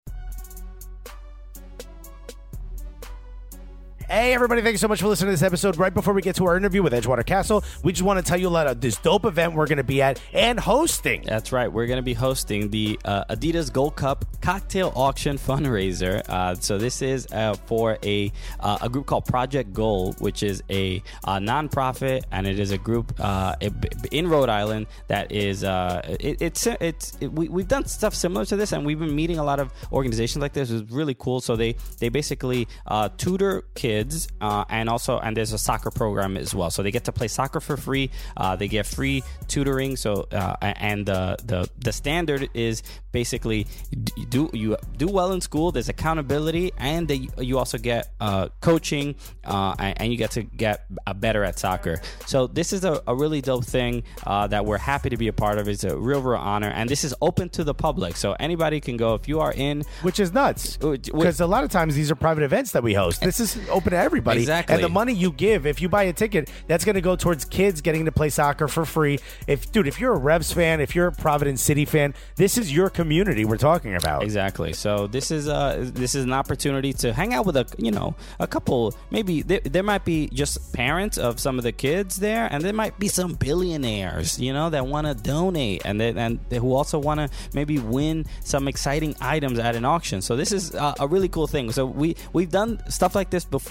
Hey, everybody, thank you so much for listening to this episode. Right before we get to our interview with Edgewater Castle, we just want to tell you about this dope event we're going to be at and hosting. That's right. We're going to be hosting the uh, Adidas Gold Cup cocktail auction fundraiser. Uh, so this is uh, for a uh, a group called Project Gold, which is a, a nonprofit, and it is a group uh, in Rhode Island that is uh, it, it's it's it, we we've done stuff similar to this, and we've been meeting a lot of organizations like this. It's really cool. So they they basically uh, tutor kids. Uh, and also, and there's a soccer program as well. So they get to play soccer for free. Uh, they get free tutoring. So uh, and the the the standard is basically you do you do well in school. There's accountability, and they, you also get uh, coaching, uh, and, and you get to get uh, better at soccer. So this is a, a really dope thing uh, that we're happy to be a part of. It's a real, real honor, and this is open to the public. So anybody can go if you are in, which is nuts because a lot of times these are private events that we host. This is open to everybody. Exactly. And the money you give, if you buy a ticket, that's going to go towards kids getting to play soccer for free. If, dude, if you're a Revs fan, if you're a Providence City fan, this is your community we're talking about. Exactly. So this is uh this is an opportunity to hang out with a you know a couple. Maybe there, there might be just parents of some of the kids there, and there might be some billionaires, you know, that want to donate and they, and they, who also want to maybe win some exciting items at an auction. So this is uh, a really cool thing. So we we've done stuff like this before.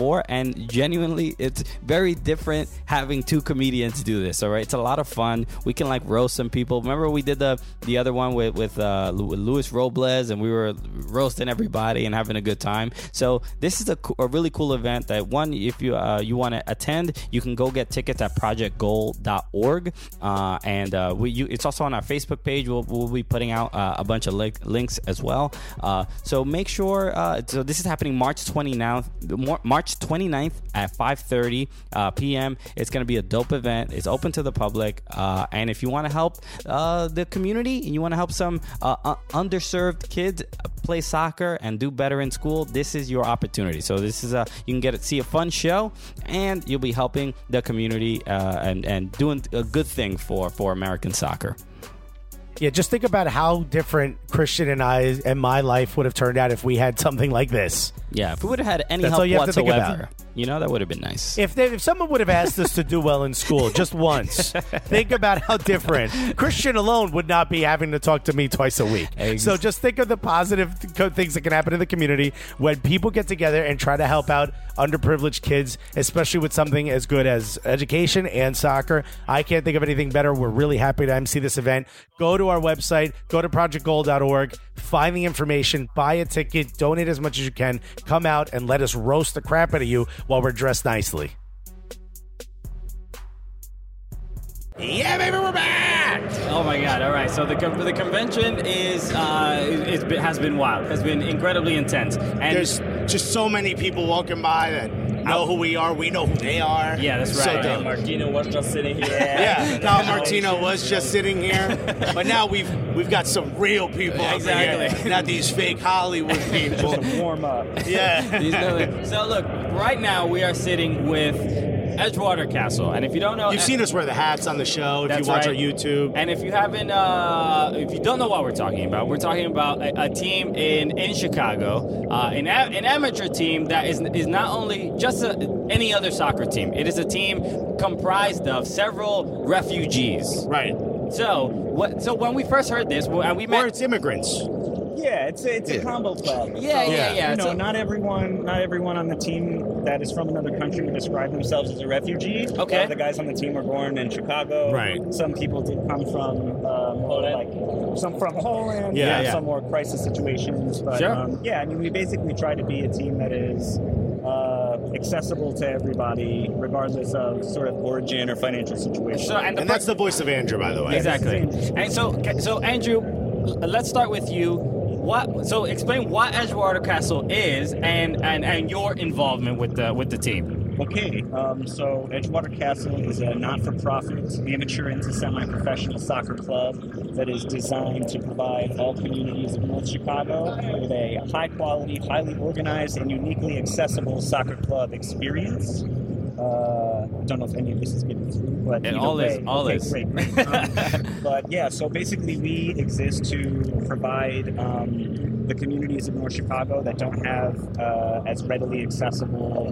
before, and genuinely, it's very different having two comedians do this. All right, it's a lot of fun. We can like roast some people. Remember we did the the other one with with uh, Luis Robles, and we were roasting everybody and having a good time. So this is a, a really cool event. That one, if you uh, you want to attend, you can go get tickets at project goal dot org, uh, and uh, we you, it's also on our Facebook page. We'll, we'll be putting out uh, a bunch of link, links as well. Uh, so make sure. Uh, so this is happening March twenty-ninth, March twenty-ninth at five thirty uh, p.m. It's going to be a dope event. It's open to the public, uh, and if you want to help uh, the community and you want to help some uh, uh, underserved kids play soccer and do better in school, this is your opportunity. So this is a you can get to see a fun show, and you'll be helping the community uh, and and doing a good thing for for American soccer. Yeah, just think about how different Christian and I and my life would have turned out if we had something like this. Yeah, if we would have had any That's all help you have to think whatsoever, about. you know, that would have been nice. If they, if someone would have asked us to do well in school just once, think about how different. Christian alone would not be having to talk to me twice a week. Ex- So just think of the positive th- things that can happen in the community when people get together and try to help out underprivileged kids, especially with something as good as education and soccer. I can't think of anything better. We're really happy to emcee this event. Go to our website, go to project goal dot org, find the information, buy a ticket, donate as much as you can, come out and let us roast the crap out of you while we're dressed nicely. Yeah, baby, we're back! Oh my God! All right, so the con- the convention is uh, is, is has been wild, has been incredibly intense, and There's just so many people walking by that know who we are. We know who they are. yeah, that's So right. dope. Martino was just sitting here. Yeah, now Martino was just sitting here, but now we've we've got some real people up Exactly. here, not these fake Hollywood people. Warm up. Yeah. These are- so look, right now we are sitting with Edgewater Castle, and if you don't know, You've seen us wear the hats on the show if That's you watch right. our YouTube. And if you haven't, uh, if you don't know what we're talking about, we're talking about a, a team in in Chicago, uh, an, a- an amateur team that is is not only just a, any other soccer team. It is a team comprised of several refugees. Right. So what? So when we first heard this, and we Or met. it's immigrants. Yeah, it's a, it's a combo club. Yeah, So, yeah, yeah. You know, So- not everyone, not everyone on the team that is from another country would describe themselves as a refugee. A lot Okay. of the guys on the team were born in Chicago. Right. Some people did come from uh, more like some from Poland. Yeah, some yeah. Some more crisis situations. But Sure. um, yeah, I mean, we basically try to be a team that is uh, accessible to everybody, regardless of sort of origin or financial situation. So, and the And that's the voice of Andrew, by the way. Exactly. And so, so Andrew, l- let's start with you. What? So, explain what Edgewater Castle is, and, and, and your involvement with the with the team. Okay, um, so Edgewater Castle is a not-for-profit, amateur into semi-professional soccer club that is designed to provide all communities of North Chicago with a high-quality, highly organized, and uniquely accessible soccer club experience. Uh, I don't know if any of this is getting through, but It either all is, way- all okay, is. Great, great. Um, but yeah, so basically we exist to provide um, the communities of North Chicago that don't have uh, as readily accessible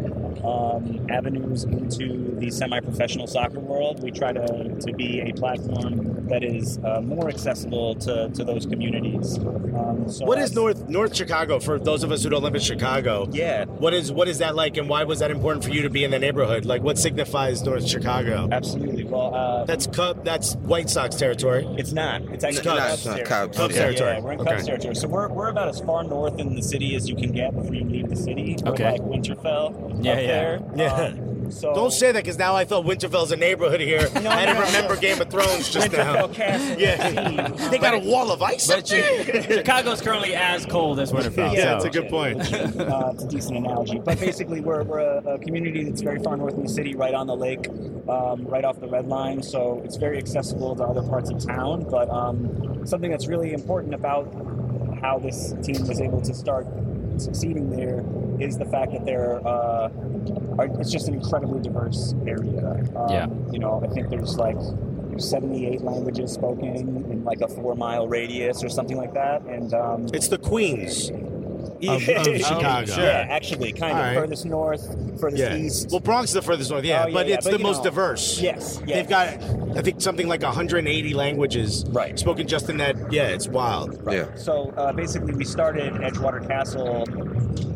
um, avenues into the semi-professional soccer world. We try to, to be a platform that is uh, more accessible to, to those communities. Um, so What is as- North North Chicago for those of us who don't live in Chicago? Yeah. What is what is that like, and why was that important for you to be in the neighborhood? Like, what signifies North Chicago? Absolutely. Well, uh, That's Cub. That's White Sox territory. It's not. It's actually Cubs. Cubs It's not territory. Cubs. Cubs Yeah, territory. Yeah, we're in Okay. Cubs territory. So we're, we're about as far north in the city as you can get before you leave the city. We're Okay. like Winterfell Yeah, up yeah. there. Yeah. Um, so Don't say that, because now I thought Winterfell's a neighborhood here. I didn't no, remember no. Game of Thrones just now. Winterfell Castle. Yeah, they got a wall of ice up But Chi- Chicago's currently as cold as Winterfell. Yeah, so. that's a good point. Uh, it's a decent analogy. But basically, we're, we're a, a community that's very far north in the city, right on the lake, um, right off the Red Line. So it's very accessible to other parts of town. But um, something that's really important about how this team was able to start succeeding there is the fact that they're uh, are, it's just an incredibly diverse area. Um, Yeah. You know, I think there's like seventy-eight languages spoken in like a four mile radius or something like that. And um, It's the Queens of, yeah, of Chicago. yeah, actually, kind All of right. furthest north, furthest Yeah. east. Well, Bronx is the furthest north, yeah, Oh, yeah, but yeah, it's but, the you most know, diverse. Yes, yes. They've got, I think, something like one hundred eighty languages Right. spoken just in that. Yeah, it's wild. Right. So uh, basically, we started Edgewater Castle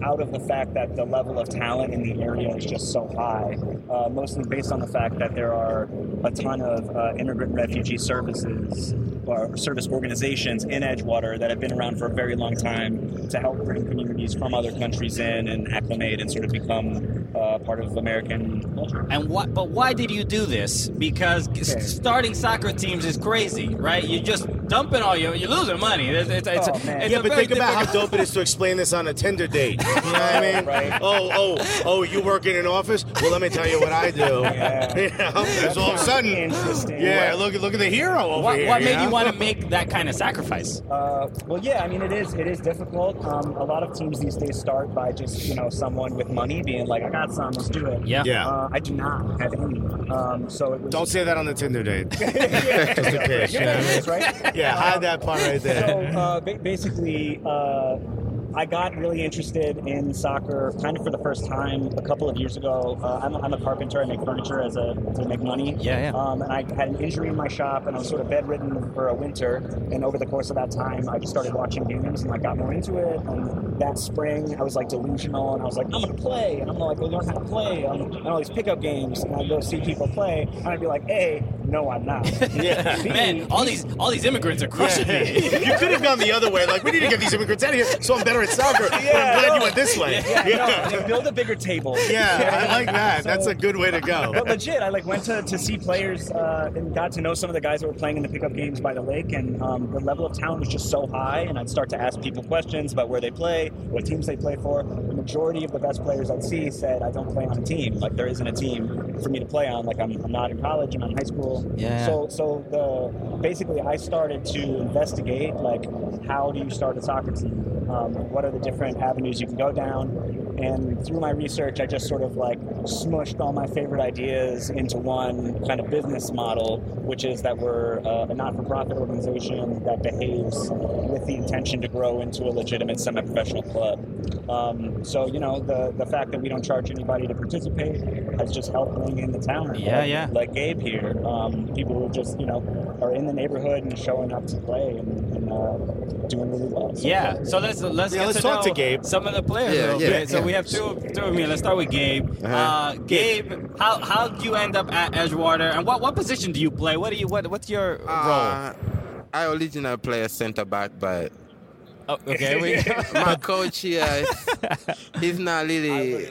out of the fact that the level of talent in the area is just so high, uh, mostly based on the fact that there are a ton of uh, immigrant refugee services or service organizations in Edgewater that have been around for a very long time to help bring communities from other countries in and acclimate and sort of become uh, part of American culture. And what? But why did you do this? Because Okay. starting soccer teams is crazy, right? You just dumping all your, you're losing money. It's, it's, it's, Oh, man. it's Yeah, a but very think about how difficult- dope it is to explain this on a Tinder date. You know what I mean? Right. Oh, oh, oh, you work in an office? Well, let me tell you what I do. Yeah. You know, there's all of a sudden, Interesting. yeah, look, look at the hero over What, here. what you made know? you want to make that kind of sacrifice? Uh, well, yeah, I mean, it is it is difficult. Um, a lot of teams these days start by just, you know, someone with money being like, I got some, let's do it. Yeah. Yeah. Uh, I do not have any. Um, so it was Don't say that on the Tinder date. yeah. Just in case. You know what I mean? right? Yeah, hide that part right So there. uh, ba- basically, uh, I got really interested in soccer kind of for the first time a couple of years ago. Uh, I'm, I'm a carpenter. I make furniture as a to make money. Yeah, yeah. Um, and I had an injury in my shop, and I was sort of bedridden for a winter. And over the course of that time, I just started watching games, and I got more into it. And that spring, I was like delusional, and I was like, I'm gonna play, and I'm gonna like go learn how to play. I'm and all these pickup games, and I go see people play, and I'd be like, A, no, I'm not. Yeah. B, Man, all these all these immigrants are crushing me. You could have gone the other way. Like, we need to get these immigrants out of here so I'm better at soccer. But I'm Yeah, glad no. you went this way. Yeah, no, they build a bigger table. Yeah, I like that. So- That's a good way to go. But legit, I like went to, to see players uh, and got to know some of the guys that were playing in the pickup games by the lake, and um, the level of talent was just so high. And I'd start to ask people questions about where they play, what teams they play for. The majority of the best players I'd see said, "I don't play on a team. Like there isn't a team for me to play on. Like I'm, I'm not in college. I'm in high school." Yeah. So so the basically I started to investigate like how do you start a soccer team? Um, what are the different avenues you can go down? And through my research, I just sort of like smushed all my favorite ideas into one kind of business model, which is that we're uh, a not-for-profit organization that behaves with the intention to grow into a legitimate semi-professional club. Um, so, you know, the, the fact that we don't charge anybody to participate has just helped bring in the talent. Yeah, like, yeah. Like Gabe here. Um, people who just, you know, are in the neighborhood and showing up to play and, and uh, doing really well. So, Yeah, so let's let's Yeah, get let's to talk know to Gabe. some of the players. Yeah, a little yeah, bit. So yeah. we have two two of me. Let's start with Gabe. Uh-huh. Uh, Gabe, how how did you end up at Edgewater, and what, what position do you play? What do you what what's your role? Uh, I originally play a center back, but Oh, okay, we, my coach here, is- he's not really.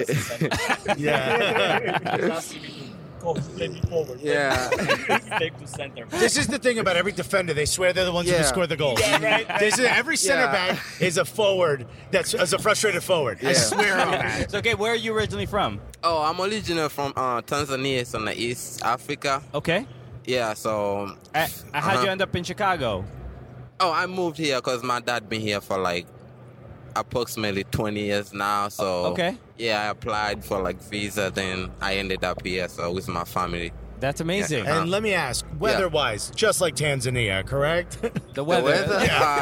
Yeah. Yeah. Take to center. This is the thing about every defender. They swear they're the ones who Yeah. can score the goals. Yeah, right. This is, every center Yeah. back is a forward that's is a frustrated forward. I Yeah. swear on that. so, Gabe, where are you originally from? Oh, I'm originally from uh, Tanzania, it's on the East Africa. Okay, Yeah, so. uh, how'd you Uh-huh. end up in Chicago? Oh, I moved here because my dad been here for like approximately twenty years now. So okay. yeah, I applied for like visa, then I ended up here. So with my family. That's amazing. Yeah. And let me ask, weather-wise, just like Tanzania, correct? The The weather. weather.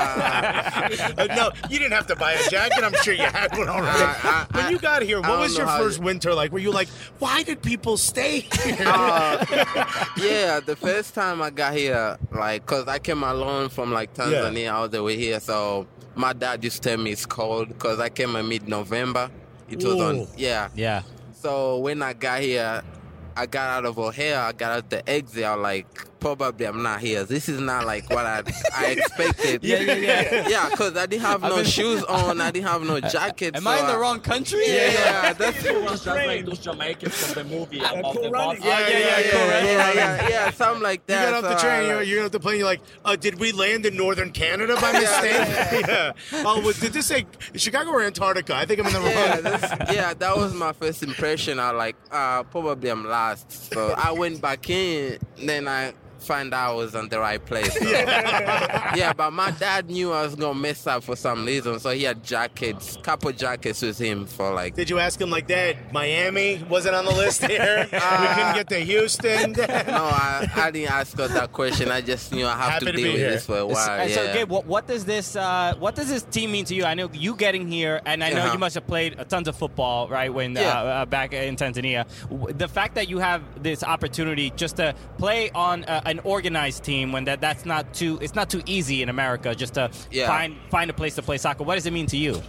Uh, no, you didn't have to buy a jacket. I'm sure you had one already. I- I- when you got here, I what don't was know your how first you- winter like? Were you like, why did people stay here? Uh, yeah, the first time I got here, like, cause I came alone from like Tanzania all the way here. So my dad used to tell me it's cold, cause I came in mid-November. It was Ooh. on, yeah. Yeah. So when I got here, I got out of O'Hare, I got out the exit, I was like, probably I'm not here. This is not like what I I expected. Yeah, yeah, yeah. Yeah, because I didn't have I've no been- shoes on, I didn't have no jacket. Am so I in the wrong country? Yeah, that's Just like those Jamaicans from the movie. Of Cool the Runnings. Boss. Yeah, yeah, yeah, yeah, cool, right? yeah, yeah, yeah, something like You that. got off the so I train, you're, like- you're off the plane, you're like, uh, did we land in northern Canada by mistake? Yeah. Oh, was, did this say Chicago or Antarctica? I think I'm in the wrong. yeah, that's, yeah, that was my first impression. I like, uh, probably I'm lost. So I went back in, then I find out I was on the right place. So. Yeah, but my dad knew I was gonna mess up for some reason, so he had jackets, couple jackets with him for like. Did you ask him like, Dad, Miami wasn't on the list here? we couldn't get to Houston. No, I, I didn't ask her that question. I just knew I have Happy to to deal be with here. this for a while. And yeah. so, Gabe, what, what does this uh, what does this team mean to you? I know you getting here, and I know Uh-huh. you must have played a tons of football, right? When Yeah. uh, uh, back in Tanzania, W- the fact that you have this opportunity just to play on uh, an organized team when that that's not too it's not too easy in America just to Yeah. find find a place to play soccer. What does it mean to you?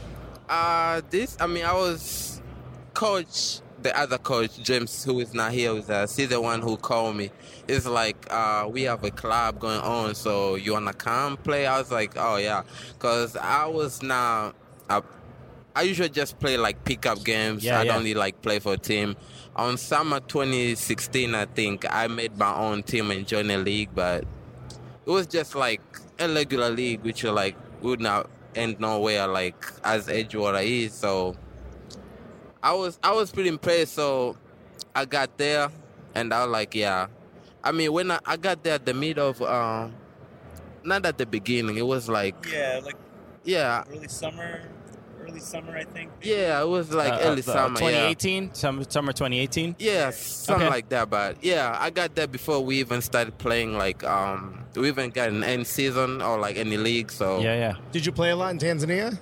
Uh, this, I mean, I was coach, the other coach, James, who is not here with us. He's the one who called me. It's like, uh, we have a club going on, so you want to come play? I was like, oh, yeah. Because I was not, I, I usually just play like pickup games. Yeah, I yeah. don't really like play for a team. On summer twenty sixteen, I think, I made my own team and joined a league, but it was just like a regular league, which are like, would not end nowhere like as Edgewater is. So I was I was pretty impressed. So I got there and I was like, yeah. I mean, when I, I got there at the middle of, uh, not at the beginning, it was like, Yeah, like yeah, early summer, early summer, I think. yeah, it was like Uh, early uh, summer. twenty Yeah. eighteen, summer, summer twenty eighteen. Yeah, something Okay. like that. But yeah, I got there before we even started playing. Like, um, we even got an end season or like any league. So Yeah, yeah. Did you play a lot in Tanzania?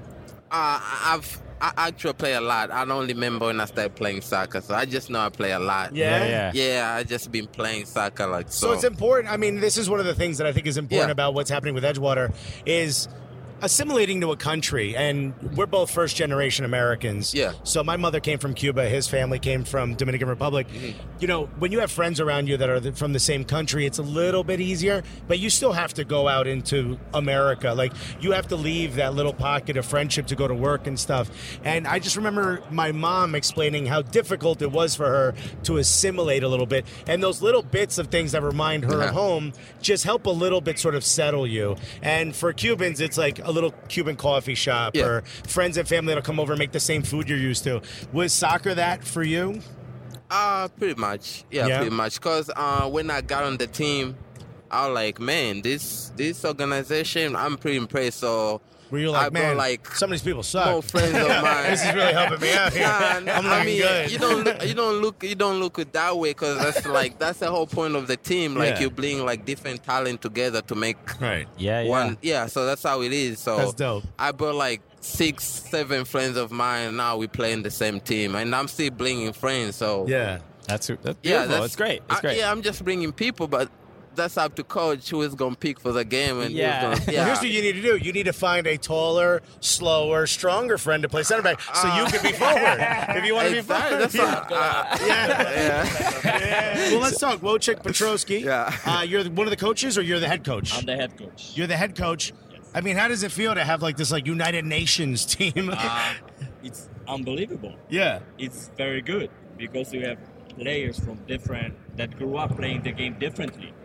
Uh, I've I actually play a lot. I don't remember when I started playing soccer, so I just know I play a lot. Yeah? Yeah, yeah. Yeah, I just been playing soccer like so. So it's important. I mean, this is one of the things that I think is important Yeah. about what's happening with Edgewater is assimilating to a country. And we're both first generation Americans. Yeah. So my mother came from Cuba. His family came from Dominican Republic. You know, when you have friends around you that are th- from the same country, it's a little bit easier, but you still have to go out into America. Like, you have to leave that little pocket of friendship to go to work and stuff. And I just remember my mom explaining how difficult it was for her to assimilate a little bit. And those little bits of things that remind her Yeah. of home just help a little bit sort of settle you. And for Cubans, it's like a little Cuban coffee shop Yeah. or friends and family that'll come over and make the same food you're used to. Was soccer that for you? Uh, pretty much. Yeah, Yeah? pretty much. Because uh, when I got on the team, I was like, man, this this organization, I'm pretty impressed. So Were you I like, brought man, like some of these people suck. more friends of mine. This is really helping me out here. Nah, nah, I'm I looking mean, good. you don't look, you don't look, you don't look it that way because that's like that's the whole point of the team. Like Yeah. you bring like different talent together to make Right. Yeah, yeah. one. Yeah, so that's how it is. So That's dope. I brought like six, seven friends of mine. Now we play in the same team, and I'm still bringing friends. So Yeah. That's that's beautiful. yeah, that's it's great. It's I- great. yeah, I'm just bringing people, but that's up to coach who is gonna pick for the game and Yeah. who's gonna, Well, yeah. here's what you need to do. You need to find a taller, slower, stronger friend to play center back so you can be forward. If you want to be Exactly, forward. that's yeah. what- yeah. Well, let's talk. Wojciech Petrowski. Yeah. Uh, you're one of the coaches or you're the head coach? I'm the head coach. You're the head coach. I mean, how does it feel to have like this like United Nations team? Uh, it's unbelievable. yeah. It's very good because you have players from different that grew up playing the game differently.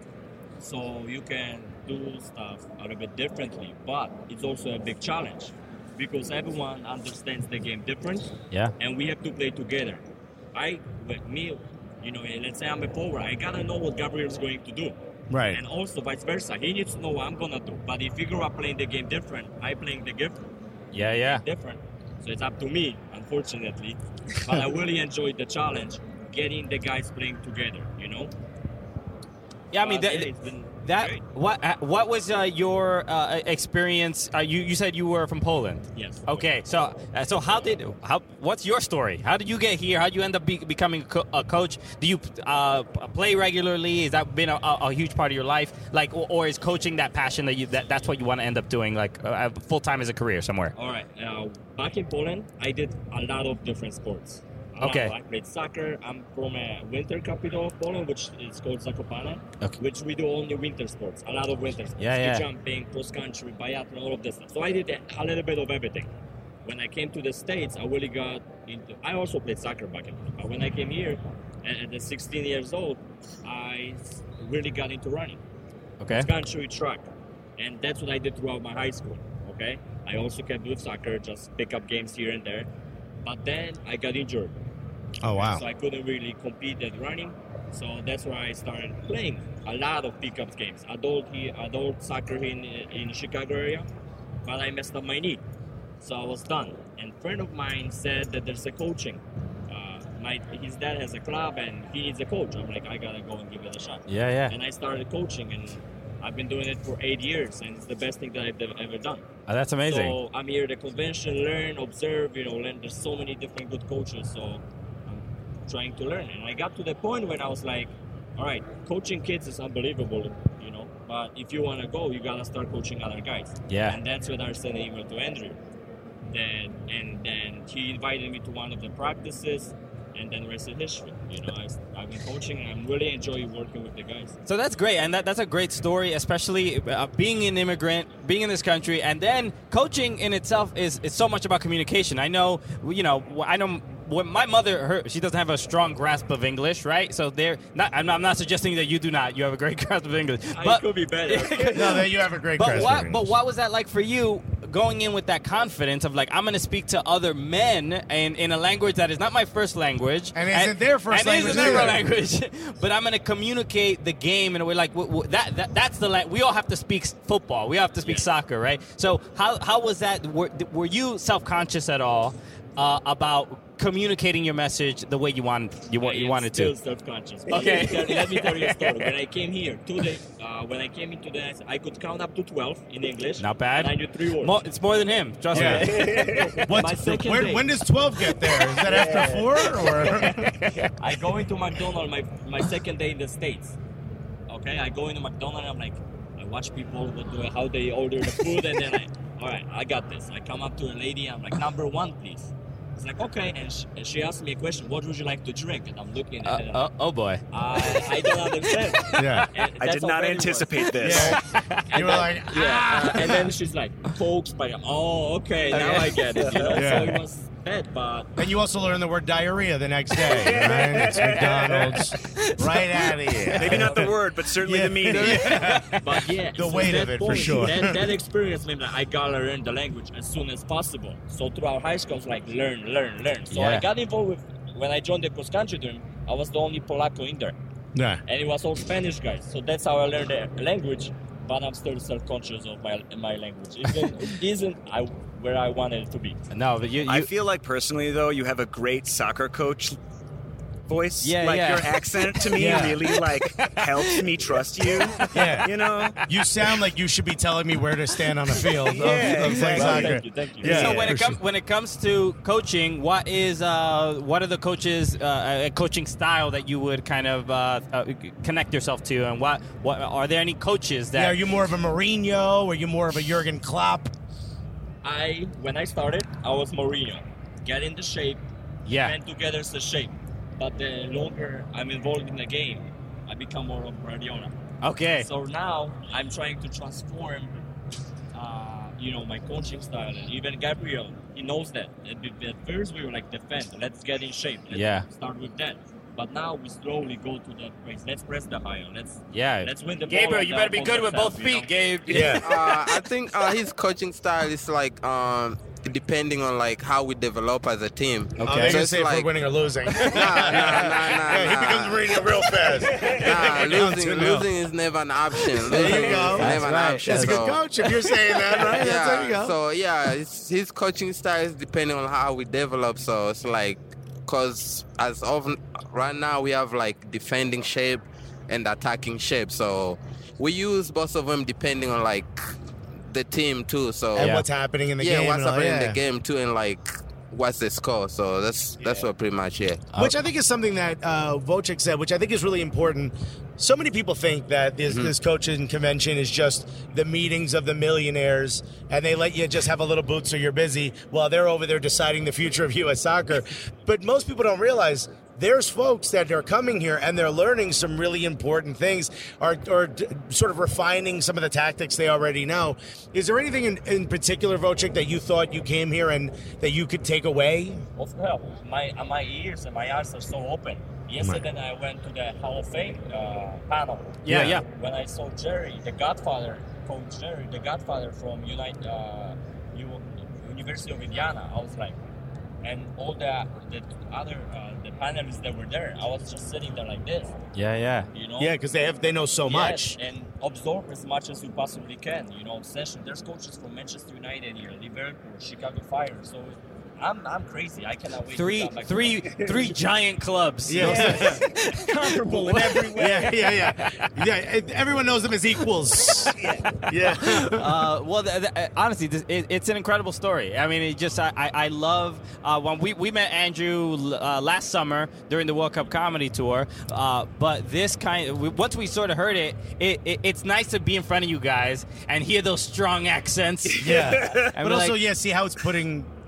So you can do stuff a little bit differently, but it's also a big challenge because everyone understands the game different. Yeah. And we have to play together. I, with me, you know, let's say I'm a forward, I gotta know what Gabriel's going to do. Right. And also vice versa. He needs to know what I'm gonna do. But if you grew up playing the game different, I playing the game Yeah, yeah. different. So it's up to me, unfortunately. But I really enjoyed the challenge, getting the guys playing together, you know? Yeah, I mean, But that, yeah, it's been that great. what uh, what was uh, your uh, experience? Uh, you you said you were from Poland. Yes. Okay, so uh, so how did how what's your story? How did you get here? How did you end up be, becoming a, co- a coach? Do you uh, play regularly? Has that been a, a, a huge part of your life? Like, or, or is coaching that passion that you that, that's what you want to end up doing, like uh, full time as a career somewhere? All right. Now, back in Poland, I did a lot of different sports. A lot. Okay. I played soccer. I'm from a winter capital of Poland, which is called Zakopane, Okay. which we do only winter sports. A lot of winter sports. Yeah, Ski yeah. jumping, cross country, biathlon, all of this stuff. So I did a, a little bit of everything. When I came to the States, I really got into. I also played soccer back in Poland, but when I came here, at, at the sixteen years old, I really got into running. Okay. Cross country, track, and that's what I did throughout my high school. Okay. I also kept with soccer, just pick up games here and there. But then I got injured. Oh wow. So I couldn't really compete at running. So that's where I started playing a lot of pickup games, adult here, adult soccer in in Chicago area. But I messed up my knee, so I was done. And a friend of mine said that there's a coaching. Uh, my his dad has a club and he needs a coach. I'm like, I gotta go and give it a shot. Yeah, yeah. And I started coaching, and I've been doing it for eight years, and it's the best thing that I've ever done. Oh, that's amazing. So I'm here at the convention, learn, observe, you know, learn. There's so many different good coaches, so I'm trying to learn. And I got to the point when I was like, all right, coaching kids is unbelievable, you know, but if you want to go, you got to start coaching other guys. Yeah. And that's when I sent an email to Andrew. Then and then he invited me to one of the practices, and then rest is history. You know, I, I've been coaching, and I really enjoy working with the guys. So that's great, and that, that's a great story, especially uh, being an immigrant, being in this country, and then coaching in itself is, is so much about communication. I know, you know, I know when my mother, her, she doesn't have a strong grasp of English, right? So they're not. I'm not, I'm not suggesting that you do not. You have a great grasp of English, I but could be better. No, that you have a great But grasp what, of but English. what was that like for you, going in with that confidence of like, I'm going to speak to other men in, in a language that is not my first language, And isn't their first and language isn't their either. language, but I'm going to communicate the game in a way like w- w- that, that. That's the la- we all have to speak football. We all have to speak Yeah. soccer, right? So how how was that? Were, were you self conscious at all uh, about communicating your message the way you want you want I you am wanted still to? self-conscious. Okay. Let me, tell, let me tell you a story. When I came here, today, uh, when I came into the, I could count up to twelve in English. Not bad. And I knew three words. Mo- it's more than him. Trust Yeah. me. What's, My second where, day. when does twelve get there? Is that after four? Or? I go into McDonald's my, my second day in the States. Okay, I go into McDonald's and I'm like, I watch people what do, how they order the food, and then I, all right, I got this. I come up to a lady, I'm like, number one, please. It's like, okay, and she, and she asked me a question, what would you like to drink? And I'm looking at Uh, it, and oh, oh boy. I, I don't understand. Yeah. And I that's did not already anticipate worse. this. Yeah. And You were then- like, yeah, uh, and then she's like, Coke, Sprite. Oh, okay, now I get it. You know, Yeah. so it was bad, but And you also learn the word diarrhea the next day, right? It's McDonald's. Right out of here. Maybe not the word, but certainly the meaning. but yeah, The so weight that of it, for point, sure. That, that experience meant that I gotta learn the language as soon as possible. So throughout high school, I was like, learn, learn, learn. So Yeah. I got involved with when I joined the cross country team. I was the only Polaco in there, Yeah. and it was all Spanish guys. So that's how I learned the language. But I'm still self-conscious of my my language. Even it isn't I where I wanted it to be. No, but you, you I feel like personally, though, you have a great soccer coach voice. Yeah, like yeah. your accent to me Yeah. really like helps me trust you. Yeah. You know. You sound like you should be telling me where to stand on a field of, Yeah, of playing exactly. soccer. Thank you, thank you. Yeah. so when for it comes sure. when it comes to coaching, what is uh, what are the coaches uh, a coaching style that you would kind of uh, uh, connect yourself to, and what what are there any coaches that Yeah, are you more of a Mourinho? Or are you more of a Jurgen Klopp? I when I started, I was Mourinho. Get into shape, yeah band together is the shape. But the longer I'm involved in the game, I become more of Guardiola. okay So now I'm trying to transform, uh, you know, my coaching style. And even Gabriel, he knows that. At, at first we were like, defend, let's get in shape. Let's Yeah. start with that. But now we slowly go to that place. Let's press the higher. Let's yeah let's win the ball. Gabriel, on you the better be good with opposite both half, you feet, know? Gabe. Yeah. uh, I think uh, his coaching style is like um, depending on like how we develop as a team. Oh, Okay. they're So gonna it's say if like- we're winning or losing. Nah, nah, nah, nah, Yeah, he nah. becomes Mourinho real fast. Nah, Down to losing, nil. losing is never an option. Losing There you go. is That's never an right. option. That's a good so- coach if you're saying that, right? That's, there you Yeah, go. so yeah, it's, his coaching style is depending on how we develop. So it's like, cause as of right now we have like defending shape and attacking shape. So we use both of them depending on like the team too. So and Yeah. what's happening in the yeah, game. what's and all, happening in yeah. the game too, and like what's the score. So that's that's what pretty much yeah. Which I think is something that uh, Wojcik said, which I think is really important. So many people think that this, Mm-hmm. this coaching convention is just the meetings of the millionaires, and they let you just have a little booth so you're busy while they're over there deciding the future of U S soccer. But most people don't realize there's folks that are coming here and they're learning some really important things, or, or d- sort of refining some of the tactics they already know. Is there anything in, in particular, Wojcik, that you thought you came here and that you could take away? Of help. My uh, my ears and my eyes are so open. Yesterday I went to the Hall of Fame uh, panel. Yeah, yeah. When I saw Jerry, the Godfather, Coach Jerry, the Godfather from United, uh, U- University of Indiana, I was like, and all the the other uh, the panelists that were there, I was just sitting there like this, yeah yeah you know. Yeah, because they have they know so Yes, much. and absorb as much as you possibly can. You know, obsession. There's coaches from Manchester United here, Liverpool, Chicago Fire. So I'm I'm crazy. I cannot wait. three to come back to three three giant clubs. Yeah. comparable in every way. Yeah, yeah, yeah. Yeah, everyone knows them as equals. Yeah. uh, well, th- th- honestly, this, it, it's an incredible story. I mean, it just I, I, I love uh, when we, we met Andrew uh, last summer during the World Cup Comedy Tour. Uh, but this kind of, once we sort of heard it, it, it, it's nice to be in front of you guys and hear those strong accents. Yeah. And But we're also, like- yeah, see how it's putting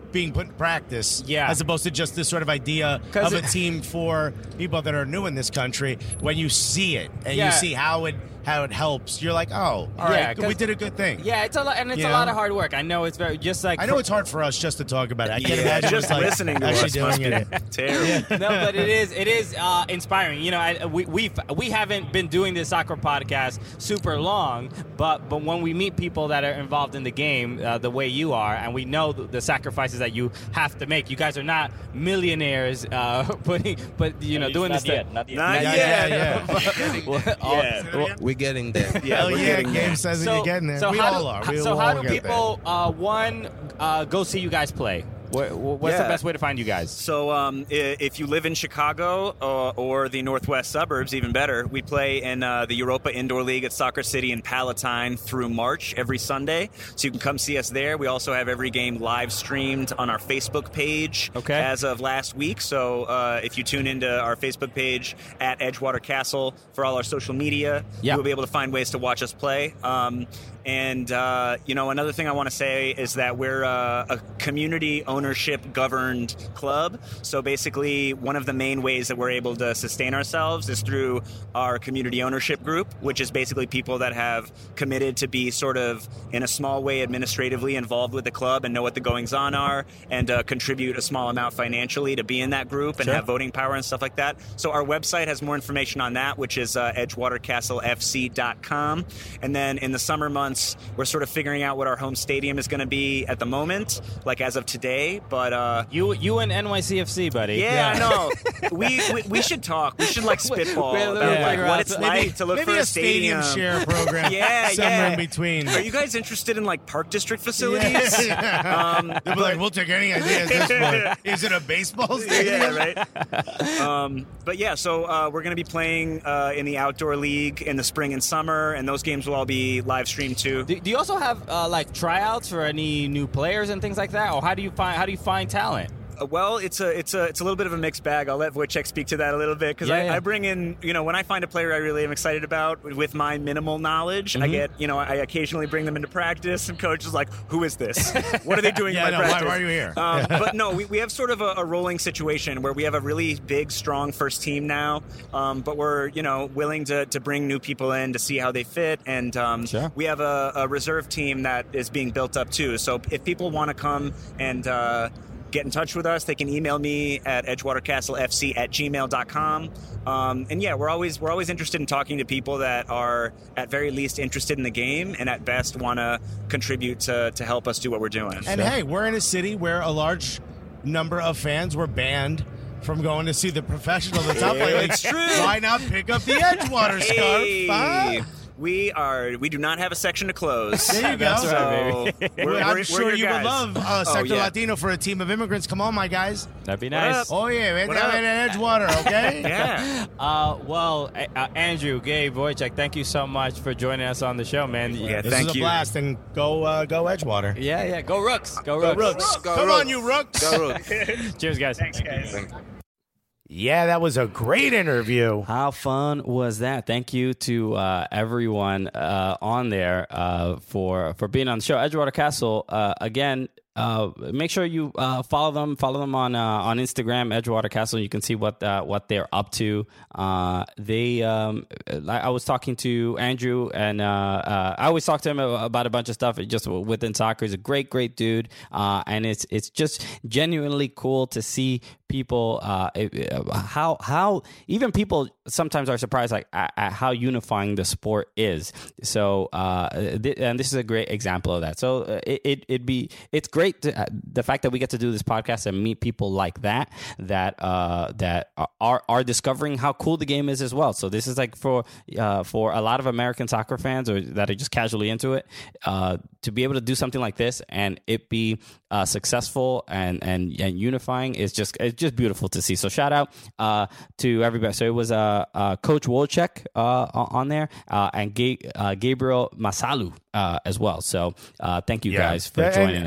being put in practice, Yeah. as opposed to just this sort of idea 'Cause of it- a team for people that are new in this country. When you see it and Yeah. you see how it how it helps, you're like, oh, all Yeah, right, 'cause- we did a good thing. Yeah, it's a lot, and it's You a lot know? of hard work. I know it's very just like I know it's hard for us just to talk about it. I can't Yeah, imagine just it's like listening to actually us must doing be it. terrible. no, but it is it is uh, inspiring. You know, I, we we we haven't been doing this soccer podcast super long, but but when we meet people that are involved in the game uh, the way you are, and we know the, the sacrifices that you have to make. You guys are not millionaires, uh, putting but you know At least doing not this. yet, thing. not yet. Not Yeah, yet. yeah, yeah. Getting there. Yeah. Well, We're getting there. Yeah, Hell we're yeah, getting there. Gabe says that so you're getting there. so we how all do, are. how- We so will how all do get there. people uh, one uh, go see you guys play? What, what's the Yeah. best way to find you guys? So, um, i- if you live in Chicago uh, or the northwest suburbs, even better, we play in uh, the Europa Indoor League at Soccer City in Palatine through March every Sunday. So you can come see us there. We also have every game live streamed on our Facebook page Okay. as of last week. So uh, if you tune into our Facebook page at Edgewater Castle for all our social media, Yeah. you'll be able to find ways to watch us play. Um, and, uh, you know, another thing I want to say is that we're uh, a community ownership governed club. So basically, one of the main ways that we're able to sustain ourselves is through our community ownership group, which is basically people that have committed to be sort of in a small way administratively involved with the club and know what the goings on are and uh, contribute a small amount financially to be in that group and Sure. have voting power and stuff like that. So our website has more information on that, which is uh, edgewater castle f c dot com. And then in the summer months, we're sort of figuring out what our home stadium is going to be at the moment, like as of today. But uh, You you and N Y C F C, buddy. yeah, I know. we, we we should talk. We should like spitball We'll- about we'll like, figure what out it's some- like to look Maybe for a a stadium. stadium share program. Yeah, somewhere yeah. in between. Are you guys interested in like Park District facilities? Yeah. Um, They'll be like, we'll take any idea at this point. Is it a baseball stadium? yeah, right. Um, but yeah, so uh, we're going to be playing uh, in the outdoor league in the spring and summer, and those games will all be live streamed too. Do, do you also have uh, like tryouts for any new players and things like that, or how do you find how do you find talent? Uh, Well, it's a it's a it's a little bit of a mixed bag. I'll let Wojciech speak to that a little bit because Yeah, I, yeah. I bring in, you know, when I find a player I really am excited about with my minimal knowledge, I Mhm. get, you know, I occasionally bring them into practice, and coach is like, "Who is this? What are they doing Yeah, in my no, why- practice? why are you here?" Um, but no, we, we have sort of a, a rolling situation where we have a really big, strong first team now, um, but we're, you know, willing to to bring new people in to see how they fit, and um, Sure. we have a, a reserve team that is being built up too. So if people want to come and uh, get in touch with us, they can email me at edgewatercastlefc at gmail dot com. Um, and yeah, we're always we're always interested in talking to people that are at very least interested in the game and at best want to contribute to to help us do what we're doing. And hey, we're in a city where a large number of fans were banned from going to see the professional, the top flight league. It's true. Why not pick up the Edgewater Hey, scarf? Huh? we are we do not have a section to close. There you go. That's right, So baby. we're, I'm we're- sure we're you your would guys. love uh, Oh, Sector yeah. Latino for a team of immigrants. Come on, my guys. That'd be What nice. up? Oh, yeah. Vete What a up? ver en Edgewater, okay? Yeah. Uh, well, uh, Andrew, Gabe, Wojciech, thank you so much for joining us on the show, man. Yeah, This thank is a you. blast, and go uh, go Edgewater. yeah, yeah. Go Rooks. Go Rooks. Rooks. Go Come Rooks. on, you Rooks. Go Rooks. Cheers, guys. Thanks, guys. Yeah, that was a great interview. How fun was that? Thank you to uh, everyone uh, on there uh, for for being on the show. Edgewater Castle, uh, again, uh, make sure you uh, follow them. Follow them on uh, on Instagram, Edgewater Castle. You can see what uh, what they're up to. Uh, they, um, I was talking to Andrew, and uh, uh, I always talk to him about a bunch of stuff just within soccer. He's a great, great dude, uh, and it's it's just genuinely cool to see people uh, how how even people sometimes are surprised like at, at how unifying the sport is. So uh, th- and this is a great example of that. So uh, it, it it'd be it's great to, uh, the fact that we get to do this podcast and meet people like that that uh, that are are discovering how cool the game is as well. So this is like for uh, for a lot of American soccer fans or that are just casually into it uh, to be able to do something like this and it be uh, successful and and and unifying is just it's just beautiful to see. So shout out uh, to everybody. So it was uh, uh, Coach Wojciech uh, on there uh, and Ga- uh, Gabriel Masalu uh, as well. So uh, thank you guys for And- joining us. And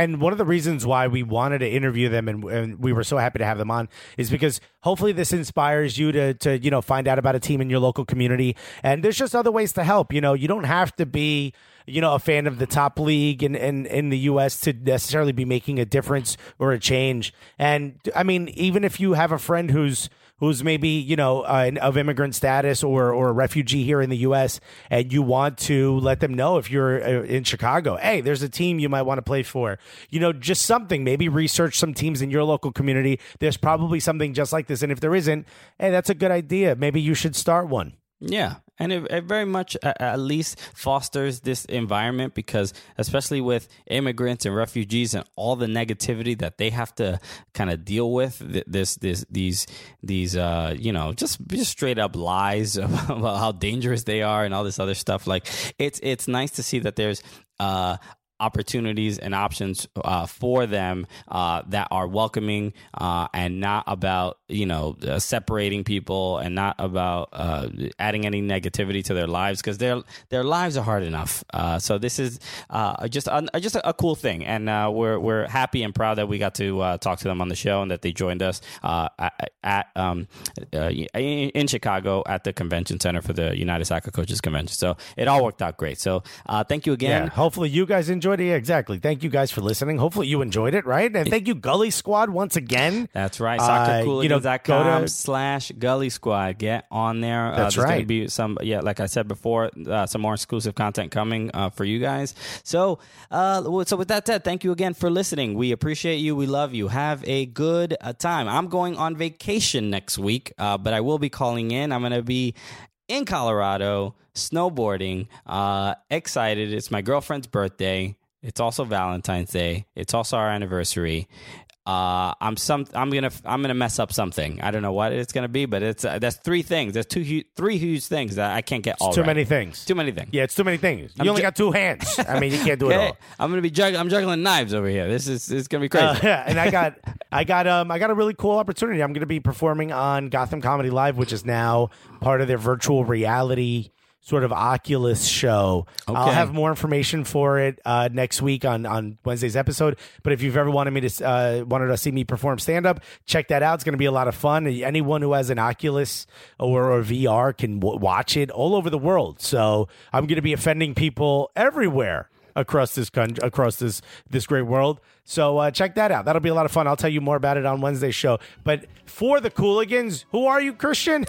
and one of the reasons why we wanted to interview them and, and we were so happy to have them on is because hopefully this inspires you to, to, you know, find out about a team in your local community. And there's just other ways to help. You know, you don't have to be, you know, a fan of the top league in, in, in the U S to necessarily be making a difference or a change. And I mean, even if you have a friend who's, who's maybe, you know, uh, of immigrant status or or a refugee here in the U S, and you want to let them know if you're uh, in Chicago, hey, there's a team you might want to play for. You know, just something. Maybe research some teams in your local community. There's probably something just like this. And if there isn't, hey, that's a good idea. Maybe you should start one. Yeah, and it, it very much uh, at least fosters this environment because especially with immigrants and refugees and all the negativity that they have to kind of deal with, th- this this these these uh you know just just straight up lies about how dangerous they are and all this other stuff. Like it's it's nice to see that there's uh opportunities and options uh, for them uh, that are welcoming uh, and not about, you know, uh, separating people and not about uh, adding any negativity to their lives because their their lives are hard enough. Uh, so this is uh, just a, just a, a cool thing, and uh, we're we're happy and proud that we got to uh, talk to them on the show and that they joined us uh, at, at um, uh, in Chicago at the convention center for the United Soccer Coaches Convention. So it all worked out great. So uh, thank you again. Yeah, hopefully you guys enjoyed. Yeah, exactly. Thank you guys for listening. Hopefully you enjoyed it, right? And thank you, Gully Squad, once again. That's right. soccer cooligans dot com uh, you know, slash Gully Squad. Get on there. That's uh, there's right. Going to be some, yeah, like I said before, uh, some more exclusive content coming uh, for you guys. So, uh, so with that said, thank you again for listening. We appreciate you. We love you. Have a good uh, time. I'm going on vacation next week, uh, but I will be calling in. I'm going to be in Colorado snowboarding. Uh, excited. It's my girlfriend's birthday. It's also Valentine's Day. It's also our anniversary. Uh, I'm some. I'm gonna. I'm gonna mess up something. I don't know what it's gonna be, but it's uh, that's three things. There's two, hu- three huge things that I can't get It's all too right. many things. Too many things. Yeah, it's too many things. You I'm only ju- got two hands. I mean, you can't do it Okay, all. I'm gonna be juggling. I'm juggling knives over here. This is. It's gonna be crazy. Uh, yeah, and I got, I got, um, I got a really cool opportunity. I'm going to be performing on Gotham Comedy Live, which is now part of their virtual reality sort of Oculus show. Okay. I'll have more information for it uh, next week on, on Wednesday's episode. But if you've ever wanted me to uh, wanted to see me perform stand up, check that out. It's going to be a lot of fun. Anyone who has an Oculus or, or V R can w- watch it all over the world. So I'm going to be offending people everywhere across this country, across this this great world. So uh, check that out. That'll be a lot of fun. I'll tell you more about it on Wednesday's show. But for the Cooligans, who are you, Christian?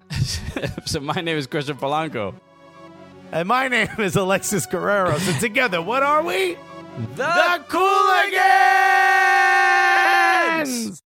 So my name is Christian Polanco. And my name is Alexis Guerrero. So together, what are we? The, the Cooligans!